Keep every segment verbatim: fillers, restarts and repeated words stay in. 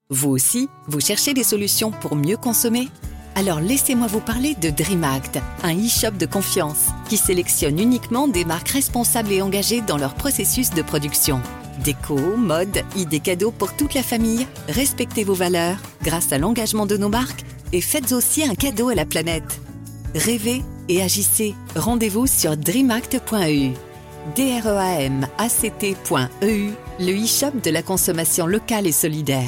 Vous aussi, vous cherchez des solutions pour mieux consommer ? Alors laissez-moi vous parler de DreamAct, un e-shop de confiance qui sélectionne uniquement des marques responsables et engagées dans leur processus de production. Déco, mode, idées cadeaux pour toute la famille, respectez vos valeurs grâce à l'engagement de nos marques et faites aussi un cadeau à la planète. Rêvez et agissez. Rendez-vous sur dreamact point e u. D R E A M A C T point E U, le e-shop de la consommation locale et solidaire.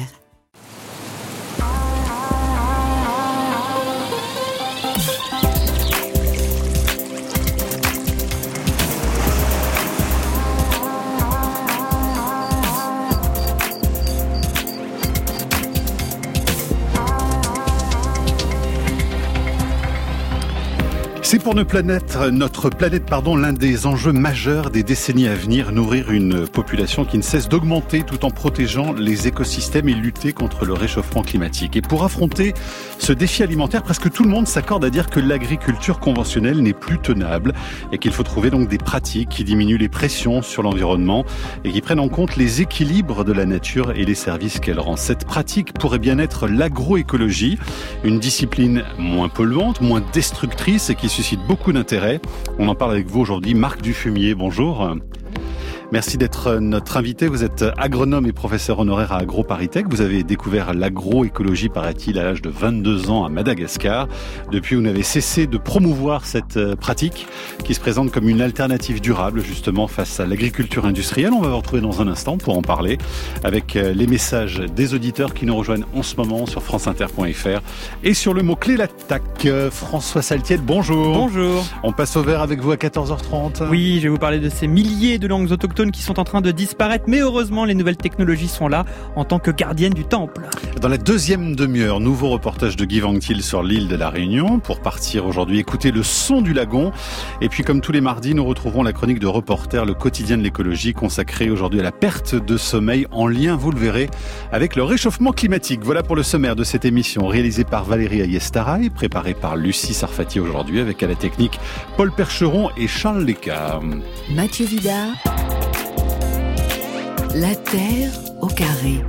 C'est pour notre planète, notre planète, pardon, l'un des enjeux majeurs des décennies à venir, nourrir une population qui ne cesse d'augmenter tout en protégeant les écosystèmes et lutter contre le réchauffement climatique. Et pour affronter ce défi alimentaire, presque tout le monde s'accorde à dire que l'agriculture conventionnelle n'est plus tenable et qu'il faut trouver donc des pratiques qui diminuent les pressions sur l'environnement et qui prennent en compte les équilibres de la nature et les services qu'elle rend. Cette pratique pourrait bien être l'agroécologie, une discipline moins polluante, moins destructrice et qui suscite beaucoup d'intérêt. On en parle avec vous aujourd'hui. Marc Dufumier, bonjour. Merci d'être notre invité. Vous êtes agronome et professeur honoraire à AgroParisTech. Vous avez découvert l'agroécologie, paraît-il, à l'âge de vingt-deux ans à Madagascar. Depuis, vous n'avez cessé de promouvoir cette pratique qui se présente comme une alternative durable, justement, face à l'agriculture industrielle. On va vous retrouver dans un instant pour en parler avec les messages des auditeurs qui nous rejoignent en ce moment sur france inter point f r et sur le mot-clé l'attaque. François Saltiel, bonjour. Bonjour. On passe au vert avec vous à quatorze heures trente. Oui, je vais vous parler de ces milliers de langues autochtones qui sont en train de disparaître, mais heureusement les nouvelles technologies sont là en tant que gardiennes du temple. Dans la deuxième demi-heure, nouveau reportage de Guy Vanctil sur l'île de la Réunion pour partir aujourd'hui écouter le son du lagon. Et puis comme tous les mardis, nous retrouvons la chronique de Reporter, le quotidien de l'écologie consacré aujourd'hui à la perte de sommeil en lien, vous le verrez, avec le réchauffement climatique. Voilà pour le sommaire de cette émission réalisée par Valérie Ayestaraï, préparée par Lucie Sarfati aujourd'hui avec à la technique Paul Percheron et Charles Lécart. Mathieu Vidard. La Terre au carré.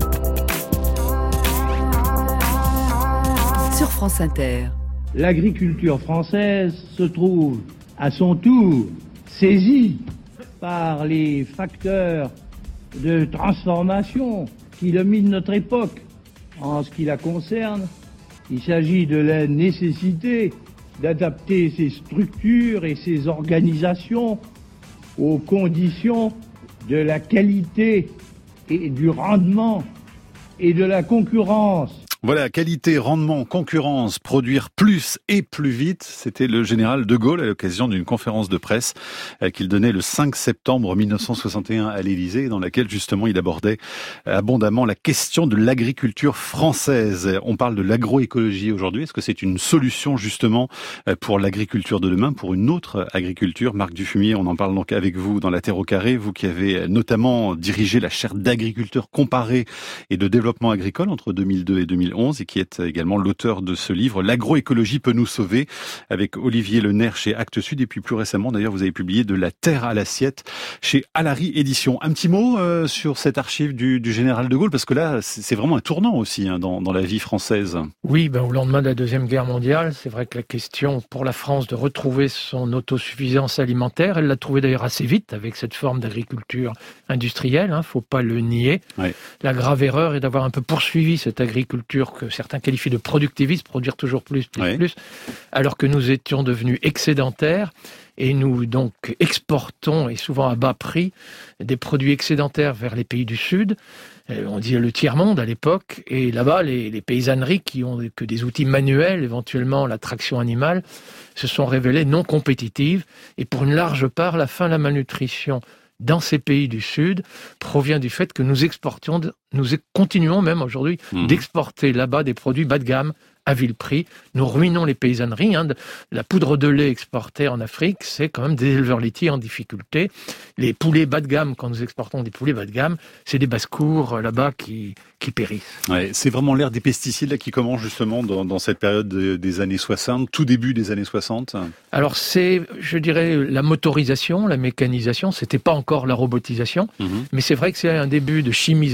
Sur France Inter. L'agriculture française se trouve à son tour saisie par les facteurs de transformation qui dominent notre époque. En ce qui la concerne, il s'agit de la nécessité d'adapter ses structures et ses organisations aux conditions de la qualité et du rendement et de la concurrence. Voilà, qualité, rendement, concurrence, produire plus et plus vite, c'était le général de Gaulle à l'occasion d'une conférence de presse qu'il donnait le cinq septembre mille neuf cent soixante et un à l'Élysée, dans laquelle justement il abordait abondamment la question de l'agriculture française. On parle de l'agroécologie aujourd'hui. Est-ce que c'est une solution justement pour l'agriculture de demain, pour une autre agriculture? Marc Dufumier, on en parle donc avec vous dans La Terre au carré, vous qui avez notamment dirigé la chaire d'agriculture comparée et de développement agricole entre deux mille deux et deux mille onze et qui est également l'auteur de ce livre « L'agroécologie peut nous sauver » avec Olivier Lenaire chez Actes Sud et puis plus récemment d'ailleurs vous avez publié « De la terre à l'assiette » chez Alary Éditions. Un petit mot euh, sur cette archive du, du général de Gaulle parce que là c'est vraiment un tournant aussi hein, dans, dans la vie française. Oui, ben, au lendemain de la Deuxième Guerre mondiale, c'est vrai que la question pour la France de retrouver son autosuffisance alimentaire, elle l'a trouvée d'ailleurs assez vite avec cette forme d'agriculture industrielle, hein, faut pas le nier. Ouais. La grave erreur est d'avoir un peu poursuivi cette agriculture que certains qualifient de productiviste, produire toujours plus, plus, ouais. plus, alors que nous étions devenus excédentaires et nous donc exportons, et souvent à bas prix, des produits excédentaires vers les pays du Sud. On dit le tiers-monde à l'époque, et là-bas, les, les paysanneries qui ont que des outils manuels, éventuellement la traction animale, se sont révélées non compétitives, et pour une large part, la fin de la malnutrition dans ces pays du Sud provient du fait que nous exportions, nous continuons même aujourd'hui mmh. d'exporter là-bas des produits bas de gamme à vil prix. Nous ruinons les paysanneries. Hein. La poudre de lait exportée en Afrique, c'est quand même des éleveurs laitiers en difficulté. Les poulets bas de gamme, quand nous exportons des poulets bas de gamme, c'est des basses-cours là-bas qui, qui périssent. Ouais, c'est vraiment l'ère des pesticides là, qui commence justement dans, dans cette période des années soixante, tout début des années soixante. Alors c'est, je dirais, la motorisation, la mécanisation. C'était pas encore la robotisation, mmh. mais c'est vrai que c'est un début de chimisation, si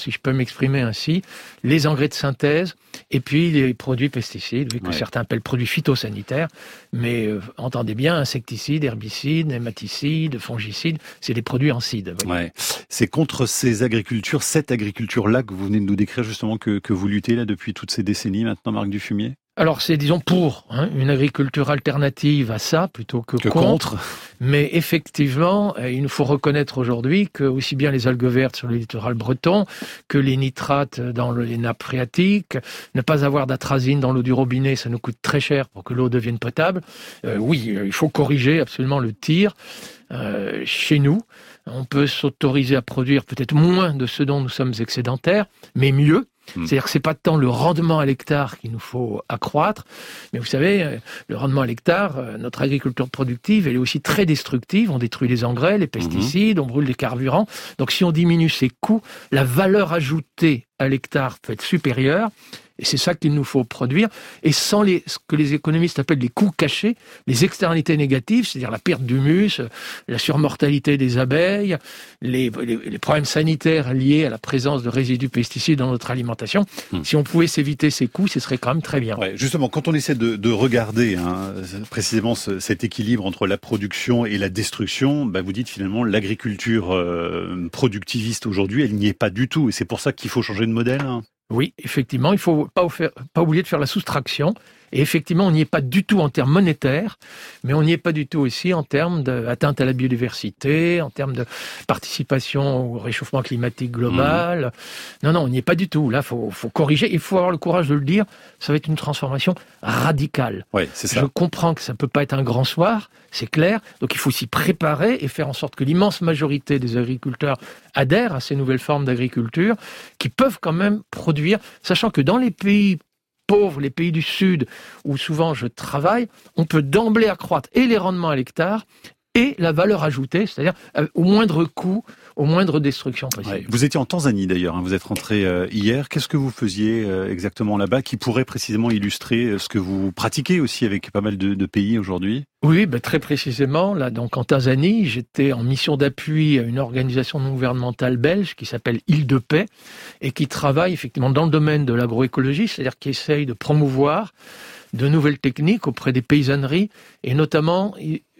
si je peux m'exprimer ainsi, les engrais de synthèse et puis les produits pesticides, oui, que ouais. certains appellent produits phytosanitaires, mais euh, entendez bien, insecticides, herbicides, nématicides, fongicides, c'est des produits en cide. Ouais. C'est contre ces agricultures, cette agriculture-là que vous venez de nous décrire justement, que, que vous luttez là depuis toutes ces décennies maintenant, Marc Dufumier ? Alors c'est, disons, pour hein, une agriculture alternative à ça, plutôt que, que contre. contre. Mais effectivement, il nous faut reconnaître aujourd'hui que aussi bien les algues vertes sur le littoral breton, que les nitrates dans les nappes phréatiques, ne pas avoir d'atrazine dans l'eau du robinet, ça nous coûte très cher pour que l'eau devienne potable. Euh, oui, il faut corriger absolument le tir. Euh, chez nous, on peut s'autoriser à produire peut-être moins de ce dont nous sommes excédentaires, mais mieux. C'est-à-dire que c'est pas tant le rendement à l'hectare qu'il nous faut accroître, mais vous savez, le rendement à l'hectare, notre agriculture productive, elle est aussi très destructive. On détruit les engrais, les pesticides, on brûle les carburants. Donc si on diminue ces coûts, la valeur ajoutée à l'hectare peut être supérieure. Et c'est ça qu'il nous faut produire. Et sans les, ce que les économistes appellent les coûts cachés, les externalités négatives, c'est-à-dire la perte d'humus, la surmortalité des abeilles, les, les, les problèmes sanitaires liés à la présence de résidus pesticides dans notre alimentation. Hum. Si on pouvait s'éviter ces coûts, ce serait quand même très bien. Ouais, justement, quand on essaie de, de regarder hein, précisément ce, cet équilibre entre la production et la destruction, bah vous dites finalement l'agriculture euh, productiviste aujourd'hui, elle n'y est pas du tout. Et c'est pour ça qu'il faut changer de modèle. Hein. Oui, effectivement, il ne faut pas, pas oublier de faire la soustraction. Et effectivement, on n'y est pas du tout en termes monétaires, mais on n'y est pas du tout aussi en termes d'atteinte à la biodiversité, en termes de participation au réchauffement climatique global. Mmh. Non, non, on n'y est pas du tout. Là, il faut, faut corriger. Il faut avoir le courage de le dire. Ça va être une transformation radicale. Ouais, c'est ça. Je comprends que ça ne peut pas être un grand soir, c'est clair. Donc il faut s'y préparer et faire en sorte que l'immense majorité des agriculteurs adhèrent à ces nouvelles formes d'agriculture qui peuvent quand même produire, sachant que dans les pays pauvres, les pays du Sud, où souvent je travaille, on peut d'emblée accroître et les rendements à l'hectare et la valeur ajoutée, c'est-à-dire au moindre coût, au moindre destruction possible. Ouais. Vous étiez en Tanzanie d'ailleurs, hein, vous êtes rentré euh, hier. Qu'est-ce que vous faisiez euh, exactement là-bas qui pourrait précisément illustrer euh, ce que vous pratiquez aussi avec pas mal de, de pays aujourd'hui ? Oui, ben très précisément. Là, donc en Tanzanie, j'étais en mission d'appui à une organisation non gouvernementale belge qui s'appelle Île de Paix et qui travaille effectivement dans le domaine de l'agroécologie, c'est-à-dire qui essaye de promouvoir de nouvelles techniques auprès des paysanneries et notamment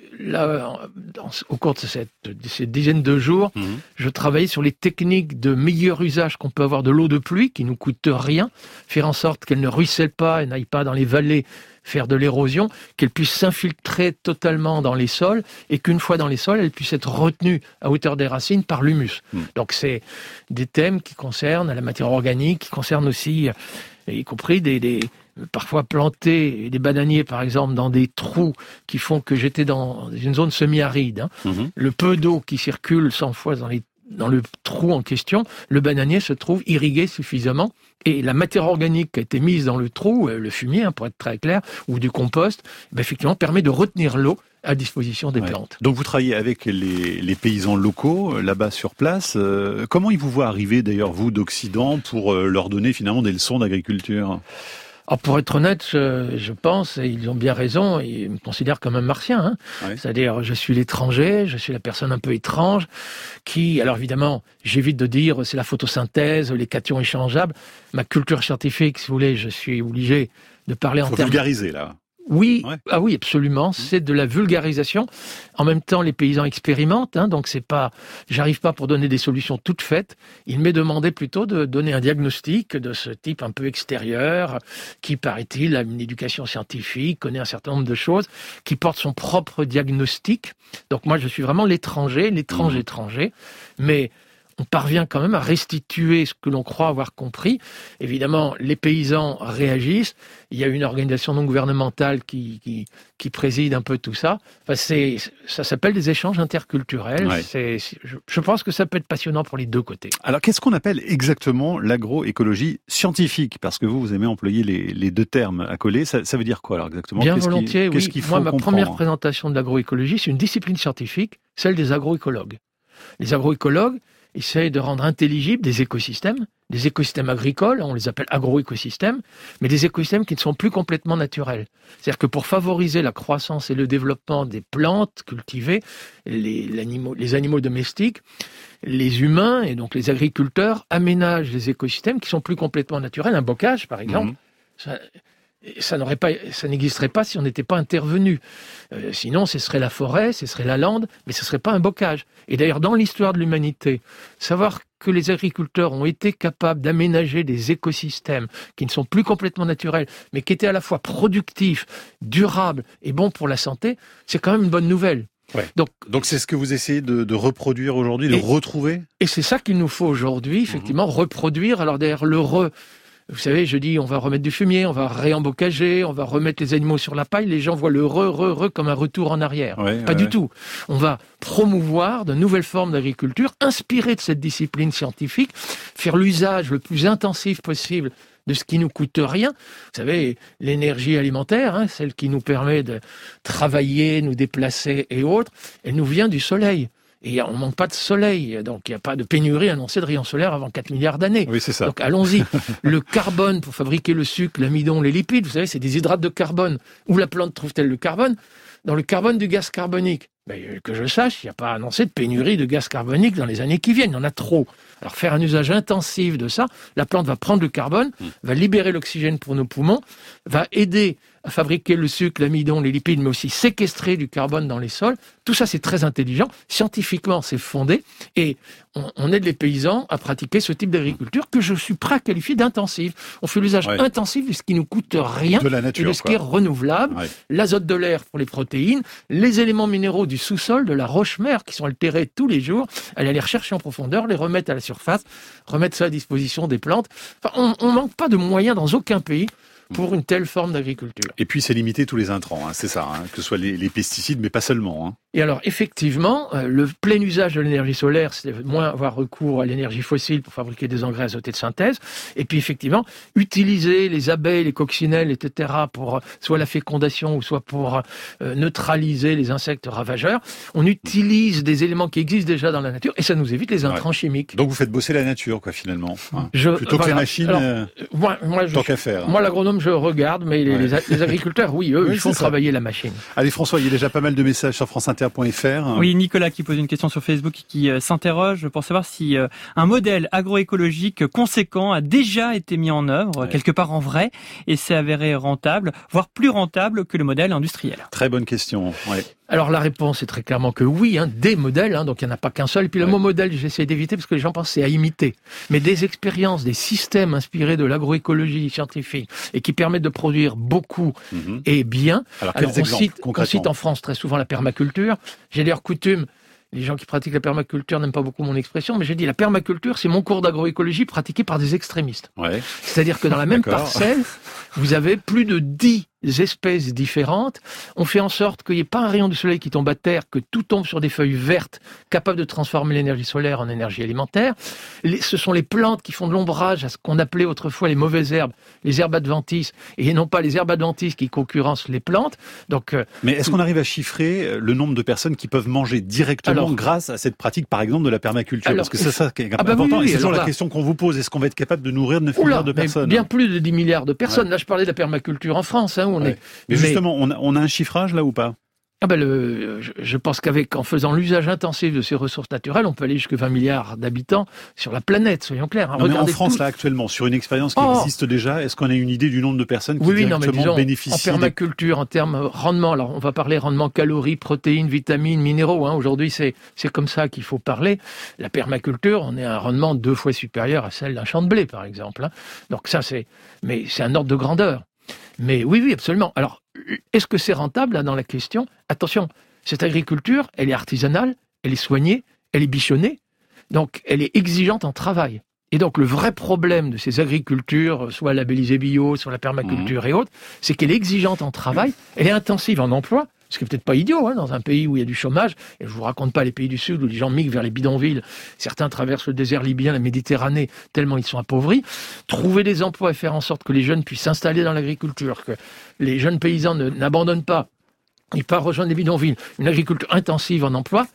là, dans, au cours de, cette, de ces dizaines de jours, mmh. je travaillais sur les techniques de meilleur usage qu'on peut avoir de l'eau de pluie, qui nous coûte rien, faire en sorte qu'elle ne ruisselle pas et n'aille pas dans les vallées faire de l'érosion, qu'elle puisse s'infiltrer totalement dans les sols et qu'une fois dans les sols, elle puisse être retenue à hauteur des racines par l'humus. Mmh. Donc c'est des thèmes qui concernent la matière organique, qui concernent aussi, y compris des... des parfois planter des bananiers, par exemple, dans des trous qui font que j'étais dans une zone semi-aride. Hein. Mmh. Le peu d'eau qui circule cent fois dans, les, dans le trou en question, le bananier se trouve irrigué suffisamment. Et la matière organique qui a été mise dans le trou, le fumier, hein, pour être très clair, ou du compost, ben, effectivement, permet de retenir l'eau à disposition des ouais. plantes. Donc vous travaillez avec les, les paysans locaux, là-bas sur place. Euh, comment ils vous voient arriver, d'ailleurs, vous, d'Occident, pour euh, leur donner finalement des leçons d'agriculture ? Alors pour être honnête, je, je pense, et ils ont bien raison, ils me considèrent comme un martien. Hein. Ouais. C'est-à-dire, je suis l'étranger, je suis la personne un peu étrange, qui, alors évidemment, j'évite de dire c'est la photosynthèse, les cations échangeables. Ma culture scientifique, si vous voulez, je suis obligé de parler en termes... Il faut vulgariser, là. Oui, ouais. ah oui, absolument. C'est de la vulgarisation. En même temps, les paysans expérimentent, hein, donc c'est pas, j'arrive pas pour donner des solutions toutes faites. Il m'est demandé plutôt de donner un diagnostic de ce type un peu extérieur, qui, paraît-il, a une éducation scientifique, connaît un certain nombre de choses, qui porte son propre diagnostic. Donc moi, je suis vraiment l'étranger, l'étrange mmh. étranger, mais on parvient quand même à restituer ce que l'on croit avoir compris. Évidemment, les paysans réagissent. Il y a une organisation non gouvernementale qui, qui, qui préside un peu tout ça. Enfin, c'est, ça s'appelle des échanges interculturels. Ouais. C'est, je, je pense que ça peut être passionnant pour les deux côtés. Alors, qu'est-ce qu'on appelle exactement l'agroécologie scientifique ? Parce que vous, vous aimez employer les, les deux termes accolés. Ça, ça veut dire quoi, alors, exactement ? Bien qu'est-ce volontiers, qui, oui. Qu'est-ce qu'il faut Moi, ma comprendre ? première présentation de l'agroécologie, c'est une discipline scientifique, celle des agroécologues. Les agroécologues essayent de rendre intelligibles des écosystèmes, des écosystèmes agricoles, on les appelle agroécosystèmes, mais des écosystèmes qui ne sont plus complètement naturels. C'est-à-dire que pour favoriser la croissance et le développement des plantes cultivées, les, l'animaux, les animaux domestiques, les humains et donc les agriculteurs aménagent des écosystèmes qui sont plus complètement naturels. Un bocage, par exemple, mmh. ça, ça, n'aurait pas, ça n'existerait pas si on n'était pas intervenu. Euh, sinon, ce serait la forêt, ce serait la lande, mais ce ne serait pas un bocage. Et d'ailleurs, dans l'histoire de l'humanité, savoir que les agriculteurs ont été capables d'aménager des écosystèmes qui ne sont plus complètement naturels, mais qui étaient à la fois productifs, durables et bons pour la santé, c'est quand même une bonne nouvelle. Ouais. Donc, Donc c'est ce que vous essayez de, de reproduire aujourd'hui, de et, retrouver. Et c'est ça qu'il nous faut aujourd'hui, effectivement, mmh. reproduire. Alors derrière le re, vous savez, je dis on va remettre du fumier, on va réembocager, on va remettre les animaux sur la paille. Les gens voient le re, re, re comme un retour en arrière. Ouais, Pas ouais, du ouais. tout. On va promouvoir de nouvelles formes d'agriculture, inspirées de cette discipline scientifique, faire l'usage le plus intensif possible de ce qui nous coûte rien. Vous savez, l'énergie alimentaire, hein, celle qui nous permet de travailler, nous déplacer et autres, elle nous vient du soleil. Et on ne manque pas de soleil, donc il n'y a pas de pénurie annoncée de rayons solaires avant quatre milliards d'années. Oui, c'est ça. Donc allons-y. Le carbone pour fabriquer le sucre, l'amidon, les lipides, vous savez, c'est des hydrates de carbone. Où la plante trouve-t-elle le carbone ? Dans le carbone du gaz carbonique. Ben, que je sache, il n'y a pas annoncé de pénurie de gaz carbonique dans les années qui viennent. Il y en a trop. Alors faire un usage intensif de ça, la plante va prendre le carbone, mmh. va libérer l'oxygène pour nos poumons, va aider à fabriquer le sucre, l'amidon, les lipides, mais aussi séquestrer du carbone dans les sols. Tout ça, c'est très intelligent. Scientifiquement, c'est fondé. Et on, on aide les paysans à pratiquer ce type d'agriculture que je suis prêt à qualifier d'intensive. On fait l'usage ouais. intensif de ce qui nous coûte rien, de la nature, et de ce quoi. qui est renouvelable, ouais. l'azote de l'air pour les protéines, les éléments minéraux du sous-sol, de la roche-mère qui sont altérés tous les jours, aller les rechercher en profondeur, les remettre à la surface, remettre ça à disposition des plantes. Enfin, on ne manque pas de moyens dans aucun pays pour une telle forme d'agriculture. Et puis c'est limiter tous les intrants, hein, c'est ça, hein, que ce soit les, les pesticides, mais pas seulement. Hein. Et alors effectivement, euh, le plein usage de l'énergie solaire, c'est moins avoir recours à l'énergie fossile pour fabriquer des engrais azotés de synthèse. Et puis effectivement, utiliser les abeilles, les coccinelles, et cetera pour euh, soit la fécondation ou soit pour euh, neutraliser les insectes ravageurs. On utilise des éléments qui existent déjà dans la nature et ça nous évite les intrants ouais. chimiques. Donc vous faites bosser la nature, quoi, finalement. Hein. Je, Plutôt voilà. que les machines, alors, euh, moi, moi, je, tant qu'à faire. Hein. Moi, l'agronome, je regarde, mais les, ouais. les, les agriculteurs, oui, eux, oui, ils font travailler la machine. Allez François, il y a déjà pas mal de messages sur france inter point f r. Oui, Nicolas qui pose une question sur Facebook qui euh, s'interroge pour savoir si euh, un modèle agroécologique conséquent a déjà été mis en œuvre, ouais. quelque part en vrai, et s'est avéré rentable, voire plus rentable que le modèle industriel. Très bonne question, ouais. Alors la réponse est très clairement que oui, hein, des modèles, hein, donc il n'y en a pas qu'un seul. Et puis ouais. le mot modèle, j'essaie d'éviter parce que les gens pensent que c'est à imiter. Mais des expériences, des systèmes inspirés de l'agroécologie scientifique et qui permettent de produire beaucoup mm-hmm. et bien. Alors, Alors on, cite, on cite en France très souvent la permaculture. J'ai d'ailleurs coutume, les gens qui pratiquent la permaculture n'aiment pas beaucoup mon expression, mais j'ai dit la permaculture, c'est mon cours d'agroécologie pratiqué par des extrémistes. Ouais. C'est-à-dire que dans la même parcelle, vous avez plus de dix espèces différentes. On fait en sorte qu'il n'y ait pas un rayon de soleil qui tombe à terre, que tout tombe sur des feuilles vertes capables de transformer l'énergie solaire en énergie alimentaire. Les, ce sont les plantes qui font de l'ombrage à ce qu'on appelait autrefois les mauvaises herbes, les herbes adventices, et non pas les herbes adventices qui concurrencent les plantes. Donc, euh, Mais est-ce qu'on arrive à chiffrer le nombre de personnes qui peuvent manger directement alors, grâce à cette pratique, par exemple, de la permaculture? Alors, Parce que c'est ça qui est ah important. Bah oui, oui, et c'est toujours la là, question qu'on vous pose. Est-ce qu'on va être capable de nourrir neuf milliards de personnes? Bien plus de dix milliards de personnes. Ouais. Là, je parlais de la permaculture en France. Hein, on ouais. est... Mais justement, on a, on a un chiffrage là ou pas? Ah ben le, je, je pense qu'avec, en faisant l'usage intensif de ces ressources naturelles, on peut aller jusqu'à vingt milliards d'habitants sur la planète, soyons clairs. Hein. Non, mais en France, tout... là, actuellement, sur une expérience qui oh. existe déjà, est-ce qu'on a une idée du nombre de personnes qui oui, directement non, mais disons, bénéficient? En permaculture, des... en termes rendement, alors on va parler rendement calories, protéines, vitamines, minéraux. Hein. Aujourd'hui, c'est, c'est comme ça qu'il faut parler. La permaculture, on est à un rendement deux fois supérieur à celle d'un champ de blé, par exemple. Hein. Donc ça, c'est, mais c'est un ordre de grandeur. Mais oui, oui, absolument. Alors, est-ce que c'est rentable, là, dans la question? Attention, cette agriculture, elle est artisanale, elle est soignée, elle est bichonnée, donc elle est exigeante en travail. Et donc, le vrai problème de ces agricultures, soit labellisées bio, soit la permaculture mmh. et autres, c'est qu'elle est exigeante en travail, elle est intensive en emploi, ce qui est peut-être pas idiot, hein, dans un pays où il y a du chômage. Et je vous raconte pas les pays du Sud où les gens migrent vers les bidonvilles. Certains traversent le désert libyen, la Méditerranée, tellement ils sont appauvris. Trouver des emplois et faire en sorte que les jeunes puissent s'installer dans l'agriculture, que les jeunes paysans ne, n'abandonnent pas, ils partent rejoindre les bidonvilles. Une agriculture intensive en emploi,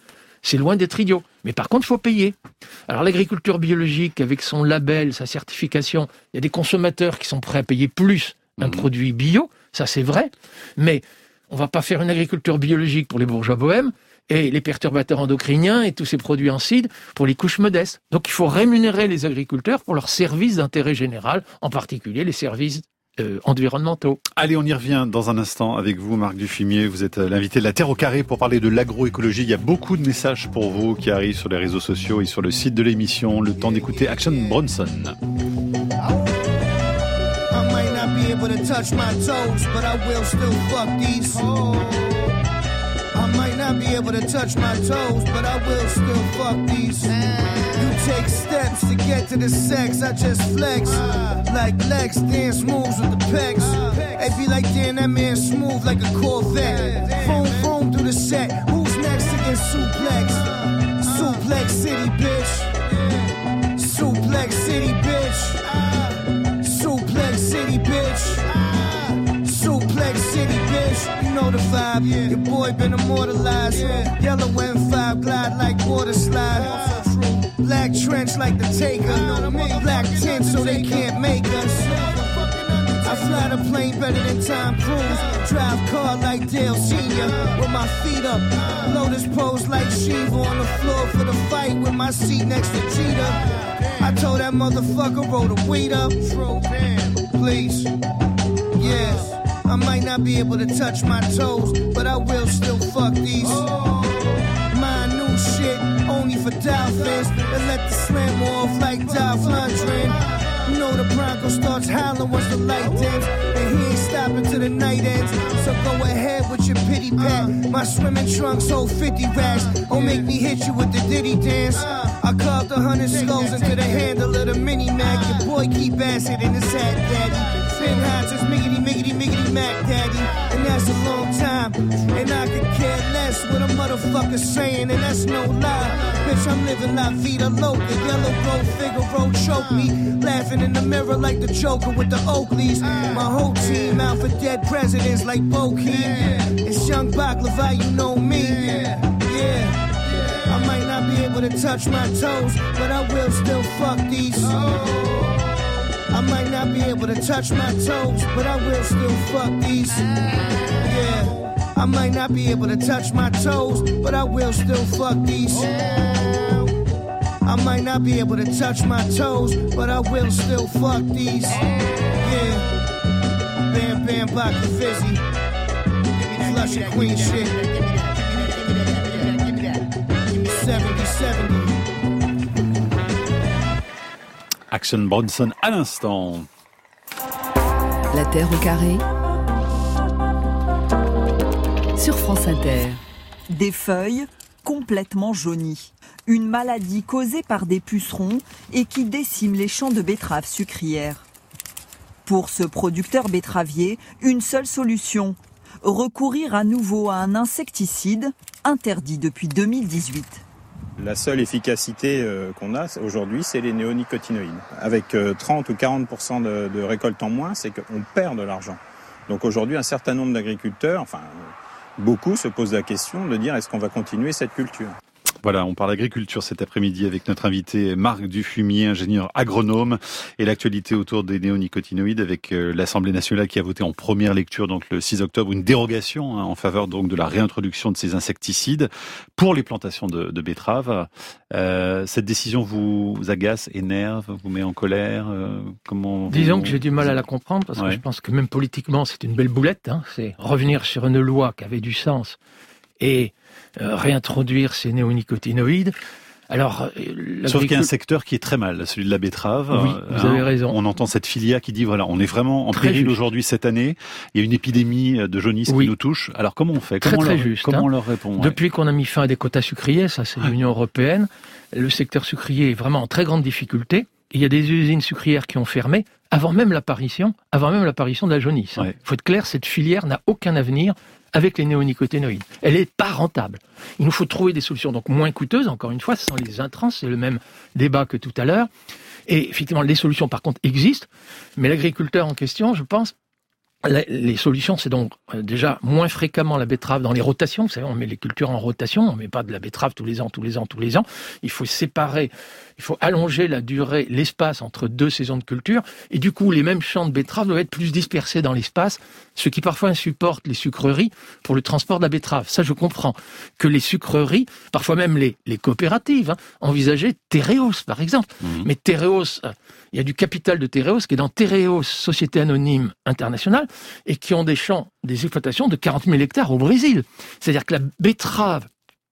c'est loin d'être idiot. Mais par contre, il faut payer. Alors l'agriculture biologique, avec son label, sa certification, il y a des consommateurs qui sont prêts à payer plus un mmh. produit bio, ça c'est vrai, mais on ne va pas faire une agriculture biologique pour les bourgeois bohèmes et les perturbateurs endocriniens et tous ces produits en C I D pour les couches modestes. Donc il faut rémunérer les agriculteurs pour leurs services d'intérêt général, en particulier les services Euh, environnementaux. Allez, on y revient dans un instant avec vous, Marc Dufumier. Vous êtes l'invité de la Terre au Carré pour parler de l'agroécologie. Il y a beaucoup de messages pour vous qui arrivent sur les réseaux sociaux et sur le site de l'émission. Le temps d'écouter Action Bronson. I might not be able to touch my toes, but I will still fuck these. You take steps to get to the sex, I just flex. Like Lex, dance moves with the pecs. It be like, damn, that man smooth like a Corvette. Foam, foam through the set. Who's next to get suplex? Suplex City, bitch. Suplex City, bitch. Suplex City, bitch. Suplex City, bitch. You know the vibe. Your boy been immortalized. Yellow M five glide like water slide. Black trench like the Taker. Black tint so they can't make us. I fly the plane better than Tom Cruise. Drive car like Dale Senior with my feet up. Lotus pose like Shiva on the floor for the fight with my seat next to Cheetah. I told that motherfucker roll the weed up. Please. Yeah. I might not be able to touch my toes, but I will still fuck these. My new shit, only for dolphins. And let the slam off like Dolph Lundgren. You know the Bronco starts howling once the light dims, and he ain't stopping till the night ends. So go ahead with your pity pat. My swimming trunks hold fifty racks. Don't make me hit you with the Diddy dance. I carved a hundred skulls into the handle of the mini Mac. Your boy keep acid in his hat, daddy. Been high just miggity, miggity, miggity Mac, daddy. And that's a long time. And I could care less what a motherfucker's saying, and that's no lie. Bitch, I'm living la vida loca. Yellow gold Figaro choke me. Laughing in the mirror like the Joker with the Oakleys. My whole team out for dead presidents like Bokeem. It's Young Baklava, you know me. Yeah. I might not be able to touch my toes, but I will still fuck these. I might not be able to touch my toes, but I will still fuck these. Yeah. I might not be able to touch my toes, but I will still fuck these. I might not be able to touch my toes, but I will still fuck these. Yeah. Bam Bam Baka Fizzy. Flush and Queen shit. seventy seventy. Action Bronson à l'instant. La Terre au carré sur France Inter. Des feuilles complètement jaunies. Une maladie causée par des pucerons et qui décime les champs de betteraves sucrières. Pour ce producteur betteravier, une seule solution, recourir à nouveau à un insecticide interdit depuis deux mille dix-huit. La seule efficacité euh, qu'on a aujourd'hui, c'est les néonicotinoïdes. Avec euh, trente ou quarante pour cent de, de récolte en moins, c'est qu'on perd de l'argent. Donc aujourd'hui, un certain nombre d'agriculteurs, enfin beaucoup, se posent la question de dire est-ce qu'on va continuer cette culture ? Voilà, on parle agriculture cet après-midi avec notre invité Marc Dufumier, ingénieur agronome, et l'actualité autour des néonicotinoïdes avec l'Assemblée nationale qui a voté en première lecture, donc le six octobre, une dérogation hein, en faveur donc de la réintroduction de ces insecticides pour les plantations de, de betteraves. Euh, cette décision vous, vous agace, énerve, vous met en colère euh, comment Disons vous... que j'ai du mal à la comprendre parce ouais. que je pense que même politiquement c'est une belle boulette. Hein, c'est revenir sur une loi qui avait du sens et Euh, réintroduire ces néonicotinoïdes. Alors, sauf qu'il y a un secteur qui est très mal, celui de la betterave. Oui, vous hein, avez raison. On entend cette filière qui dit voilà, on est vraiment en très péril juste. Aujourd'hui cette année. Il y a une épidémie de jaunisse oui. qui nous touche. Alors comment on fait Très comment très leur, juste. Comment hein. on leur répond ouais. Depuis qu'on a mis fin à des quotas sucriers, ça c'est ouais. l'Union européenne, le secteur sucrier est vraiment en très grande difficulté. Il y a des usines sucrières qui ont fermé avant même l'apparition, avant même l'apparition de la jaunisse. Il ouais. faut être clair, cette filière n'a aucun avenir avec les néonicotinoïdes. Elle n'est pas rentable. Il nous faut trouver des solutions donc moins coûteuses, encore une fois, sans les intrants, c'est le même débat que tout à l'heure. Et effectivement, les solutions par contre existent, mais l'agriculteur en question, je pense, Les solutions, c'est donc déjà moins fréquemment la betterave dans les rotations. Vous savez, on met les cultures en rotation, on met pas de la betterave tous les ans, tous les ans, tous les ans. Il faut séparer, il faut allonger la durée, l'espace entre deux saisons de culture. Et du coup, les mêmes champs de betterave doivent être plus dispersés dans l'espace, ce qui parfois insupporte les sucreries pour le transport de la betterave. Ça, je comprends que les sucreries, parfois même les, les coopératives, hein, envisageaient Tereos, par exemple. Mmh. Mais Tereos, il y a du capital de Tereos qui est dans Tereos, Société Anonyme Internationale, et qui ont des champs, des exploitations de quarante mille hectares au Brésil. C'est-à-dire que la betterave,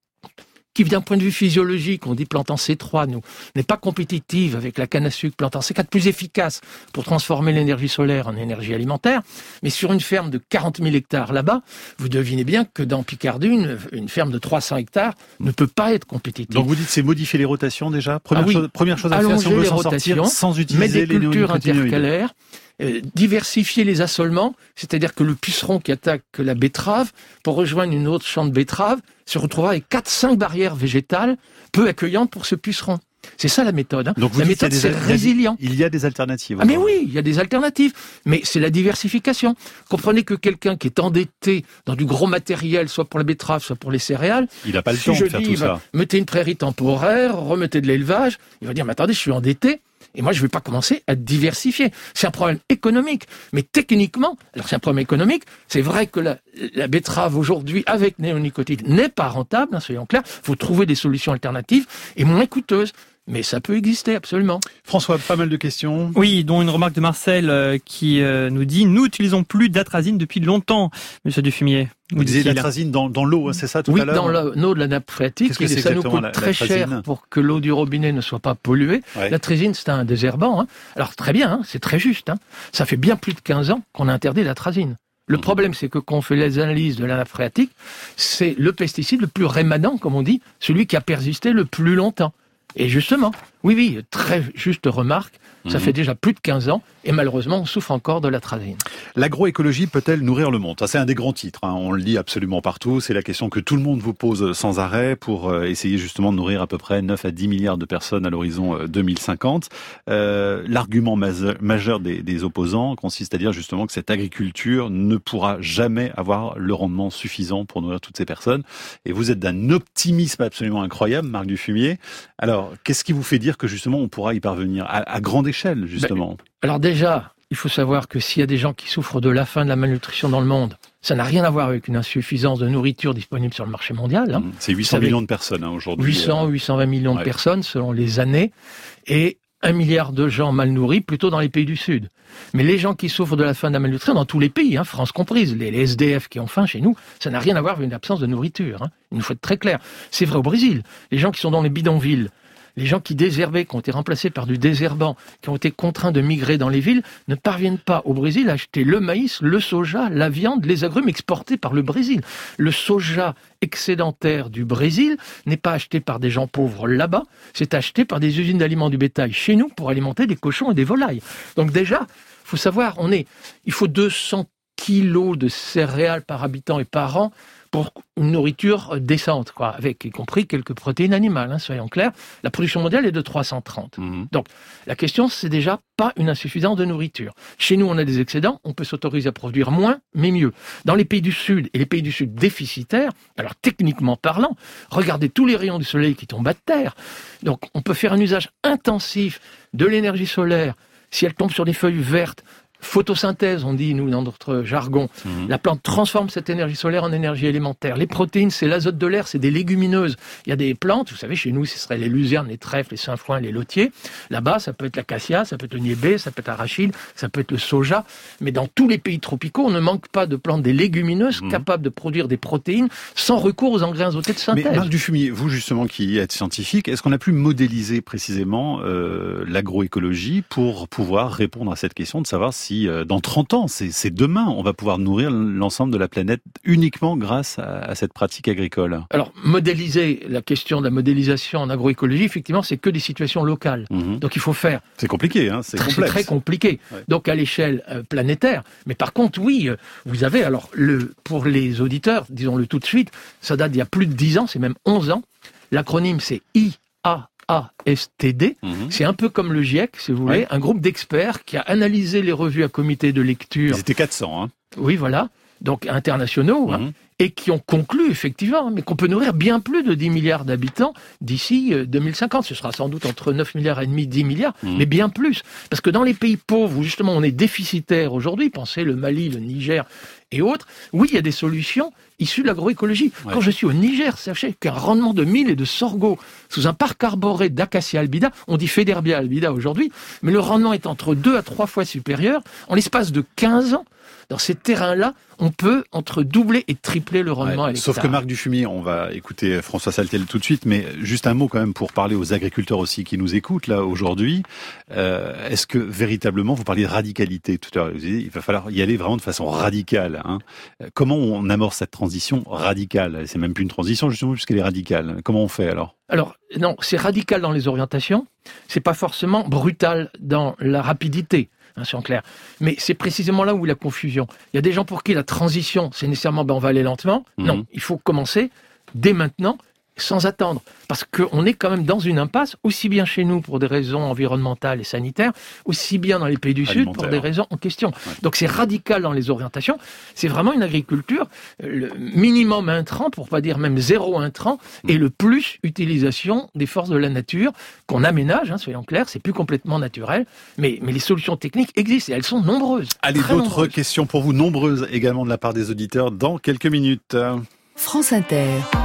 qui d'un point de vue physiologique, on dit plante en C trois, nous, n'est pas compétitive avec la canne à sucre plante en C quatre, plus efficace pour transformer l'énergie solaire en énergie alimentaire. Mais sur une ferme de quarante mille hectares là-bas, vous devinez bien que dans Picardie, une, une ferme de trois cents hectares ne peut pas être compétitive. Donc vous dites c'est modifier les rotations déjà. Première, ah oui, chose, première chose à faire si on veut s'en sortir sans utiliser les les cultures néonicotinoïdes. intercalaires. Euh, diversifier les assolements, c'est-à-dire que le puceron qui attaque la betterave, pour rejoindre une autre champ de betterave, se retrouvera avec quatre cinq barrières végétales peu accueillantes pour ce puceron. C'est ça la méthode. Hein. Donc vous la dites méthode, c'est al- résilient. Il y a des alternatives. Ah mais oui, il y a des alternatives. Mais c'est la diversification. Comprenez que quelqu'un qui est endetté dans du gros matériel, soit pour la betterave, soit pour les céréales, il n'a pas le si temps je de faire dis, tout va, ça. Mettez une prairie temporaire, remettez de l'élevage, il va dire, mais attendez, je suis endetté. Et moi, je ne vais pas commencer à diversifier. C'est un problème économique. Mais techniquement, alors c'est un problème économique, c'est vrai que la, la betterave aujourd'hui, avec néonicotinoïdes, n'est pas rentable, hein, soyons clairs. Il faut trouver des solutions alternatives et moins coûteuses. Mais ça peut exister, absolument. François, pas mal de questions. Oui, dont une remarque de Marcel euh, qui euh, nous dit « Nous n'utilisons plus d'atrazine depuis longtemps, Monsieur Dufumier. » Vous disiez l'atrazine dans, dans l'eau, hein, c'est ça tout oui, à l'heure? Oui, dans l'eau de la nappe phréatique. Que et ça nous coûte la, très cher pour que l'eau du robinet ne soit pas polluée. Ouais. L'atrazine, c'est un désherbant. Hein. Alors très bien, hein, c'est très juste. Hein. Ça fait bien plus de quinze ans qu'on a interdit l'atrazine. Le mmh. problème, c'est que quand on fait les analyses de la nappe phréatique, c'est le pesticide le plus rémanent, comme on dit, celui qui a persisté le plus longtemps. Et justement, oui, oui, très juste remarque, ça mmh. fait déjà plus de quinze ans, et malheureusement, on souffre encore de l'atrazine. L'agroécologie peut-elle nourrir le monde? Ça, c'est un des grands titres, hein. On le lit absolument partout, c'est la question que tout le monde vous pose sans arrêt pour essayer justement de nourrir à peu près neuf à dix milliards de personnes à l'horizon deux mille cinquante. Euh, l'argument majeur des, des opposants consiste à dire justement que cette agriculture ne pourra jamais avoir le rendement suffisant pour nourrir toutes ces personnes. Et vous êtes d'un optimisme absolument incroyable, Marc Dufumier. Alors, qu'est-ce qui vous fait dire que justement on pourra y parvenir à, à grande échelle, justement? ben, Alors déjà, il faut savoir que s'il y a des gens qui souffrent de la faim, de la malnutrition dans le monde, ça n'a rien à voir avec une insuffisance de nourriture disponible sur le marché mondial. Hein. C'est huit cents millions de personnes hein, aujourd'hui. huit cents, huit cent vingt millions ouais. de personnes selon les années, et un milliard de gens mal nourris plutôt dans les pays du Sud. Mais les gens qui souffrent de la faim, de la malnutrition dans tous les pays, hein, France comprise, les, les S D F qui ont faim chez nous, ça n'a rien à voir avec une absence de nourriture. Hein. Il nous faut être très clair. C'est vrai au Brésil. Les gens qui sont dans les bidonvilles, les gens qui désherbaient, qui ont été remplacés par du désherbant, qui ont été contraints de migrer dans les villes, ne parviennent pas au Brésil à acheter le maïs, le soja, la viande, les agrumes exportés par le Brésil. Le soja excédentaire du Brésil n'est pas acheté par des gens pauvres là-bas, c'est acheté par des usines d'aliments du bétail chez nous pour alimenter des cochons et des volailles. Donc déjà, il faut savoir, on est, il faut deux cents kilos de céréales par habitant et par an pour une nourriture décente, quoi, avec y compris quelques protéines animales, hein, soyons clairs. La production mondiale est de trois cent trente. Mmh. Donc, la question, c'est déjà pas une insuffisance de nourriture. Chez nous, on a des excédents, on peut s'autoriser à produire moins, mais mieux. Dans les pays du Sud, et les pays du Sud déficitaires, alors techniquement parlant, regardez tous les rayons du soleil qui tombent à terre. Donc, on peut faire un usage intensif de l'énergie solaire, si elle tombe sur des feuilles vertes, photosynthèse, on dit, nous, dans notre jargon. Mmh. La plante transforme cette énergie solaire en énergie élémentaire. Les protéines, c'est l'azote de l'air, c'est des légumineuses. Il y a des plantes, vous savez, chez nous, ce seraient les luzernes, les trèfles, les sainfoins, les lotiers. Là-bas, ça peut être l'acacia, ça peut être le niébé, ça peut être l'arachide, ça peut être le soja. Mais dans tous les pays tropicaux, on ne manque pas de plantes des légumineuses mmh. capables de produire des protéines sans recours aux engrais azotés de synthèse. Mais Marc Dufumier, vous, justement, qui êtes scientifique, est-ce qu'on a pu modéliser précisément euh, l'agroécologie pour pouvoir répondre à cette question de savoir si Si, dans trente ans, c'est, c'est demain, on va pouvoir nourrir l'ensemble de la planète uniquement grâce à, à cette pratique agricole? Alors, modéliser, la question de la modélisation en agroécologie, effectivement, c'est que des situations locales. Mmh. Donc, il faut faire... C'est compliqué, hein, c'est très, complexe. C'est très compliqué. Ouais. Donc, à l'échelle euh, planétaire. Mais par contre, oui, euh, vous avez, alors, le, pour les auditeurs, disons-le tout de suite, ça date d'il y a plus de dix ans, c'est même onze ans. L'acronyme, c'est I A A S T D, mmh. c'est un peu comme le GIEC, si vous voulez, ouais. un groupe d'experts qui a analysé les revues à comité de lecture. Ils étaient quatre cents, hein. Oui, voilà. Donc internationaux, mmh. hein, et qui ont conclu effectivement, mais qu'on peut nourrir bien plus de dix milliards d'habitants d'ici deux mille cinquante. Ce sera sans doute entre neuf milliards et demi, dix milliards, mmh. mais bien plus. Parce que dans les pays pauvres où justement on est déficitaire aujourd'hui, pensez le Mali, le Niger et autres, oui, il y a des solutions issues de l'agroécologie. Ouais. Quand je suis au Niger, sachez qu'un rendement de mil et de sorgho sous un parc arboré d'acacia albida, on dit Federbia albida aujourd'hui, mais le rendement est entre deux à trois fois supérieur. En l'espace de quinze ans, dans ces terrains-là, on peut entre doubler et tripler le rendement. Ouais, sauf que Marc Dufumier, on va écouter François Saltel tout de suite, mais juste un mot quand même pour parler aux agriculteurs aussi qui nous écoutent là aujourd'hui. Euh, est-ce que véritablement, vous parliez de radicalité tout à l'heure, il va falloir y aller vraiment de façon radicale. Hein. Comment on amorce cette transition radicale ? C'est même plus une transition justement puisqu'elle est radicale. Comment on fait alors ? Alors non, c'est radical dans les orientations, c'est pas forcément brutal dans la rapidité. Hein, c'est en clair. Mais c'est précisément là où il y a la confusion. Il y a des gens pour qui la transition, c'est nécessairement, ben, on va aller lentement. Mmh. Non, il faut commencer dès maintenant, sans attendre. Parce qu'on est quand même dans une impasse, aussi bien chez nous pour des raisons environnementales et sanitaires, aussi bien dans les pays du Sud pour des raisons en question. Ouais. Donc c'est radical dans les orientations. C'est vraiment une agriculture, le minimum intrant, pour pas dire même zéro intrant, mmh. et le plus utilisation des forces de la nature qu'on aménage, hein, soyons clairs, c'est plus complètement naturel, mais, mais les solutions techniques existent et elles sont nombreuses. Allez, d'autres nombreuses. Questions pour vous, nombreuses également de la part des auditeurs, dans quelques minutes. France Inter.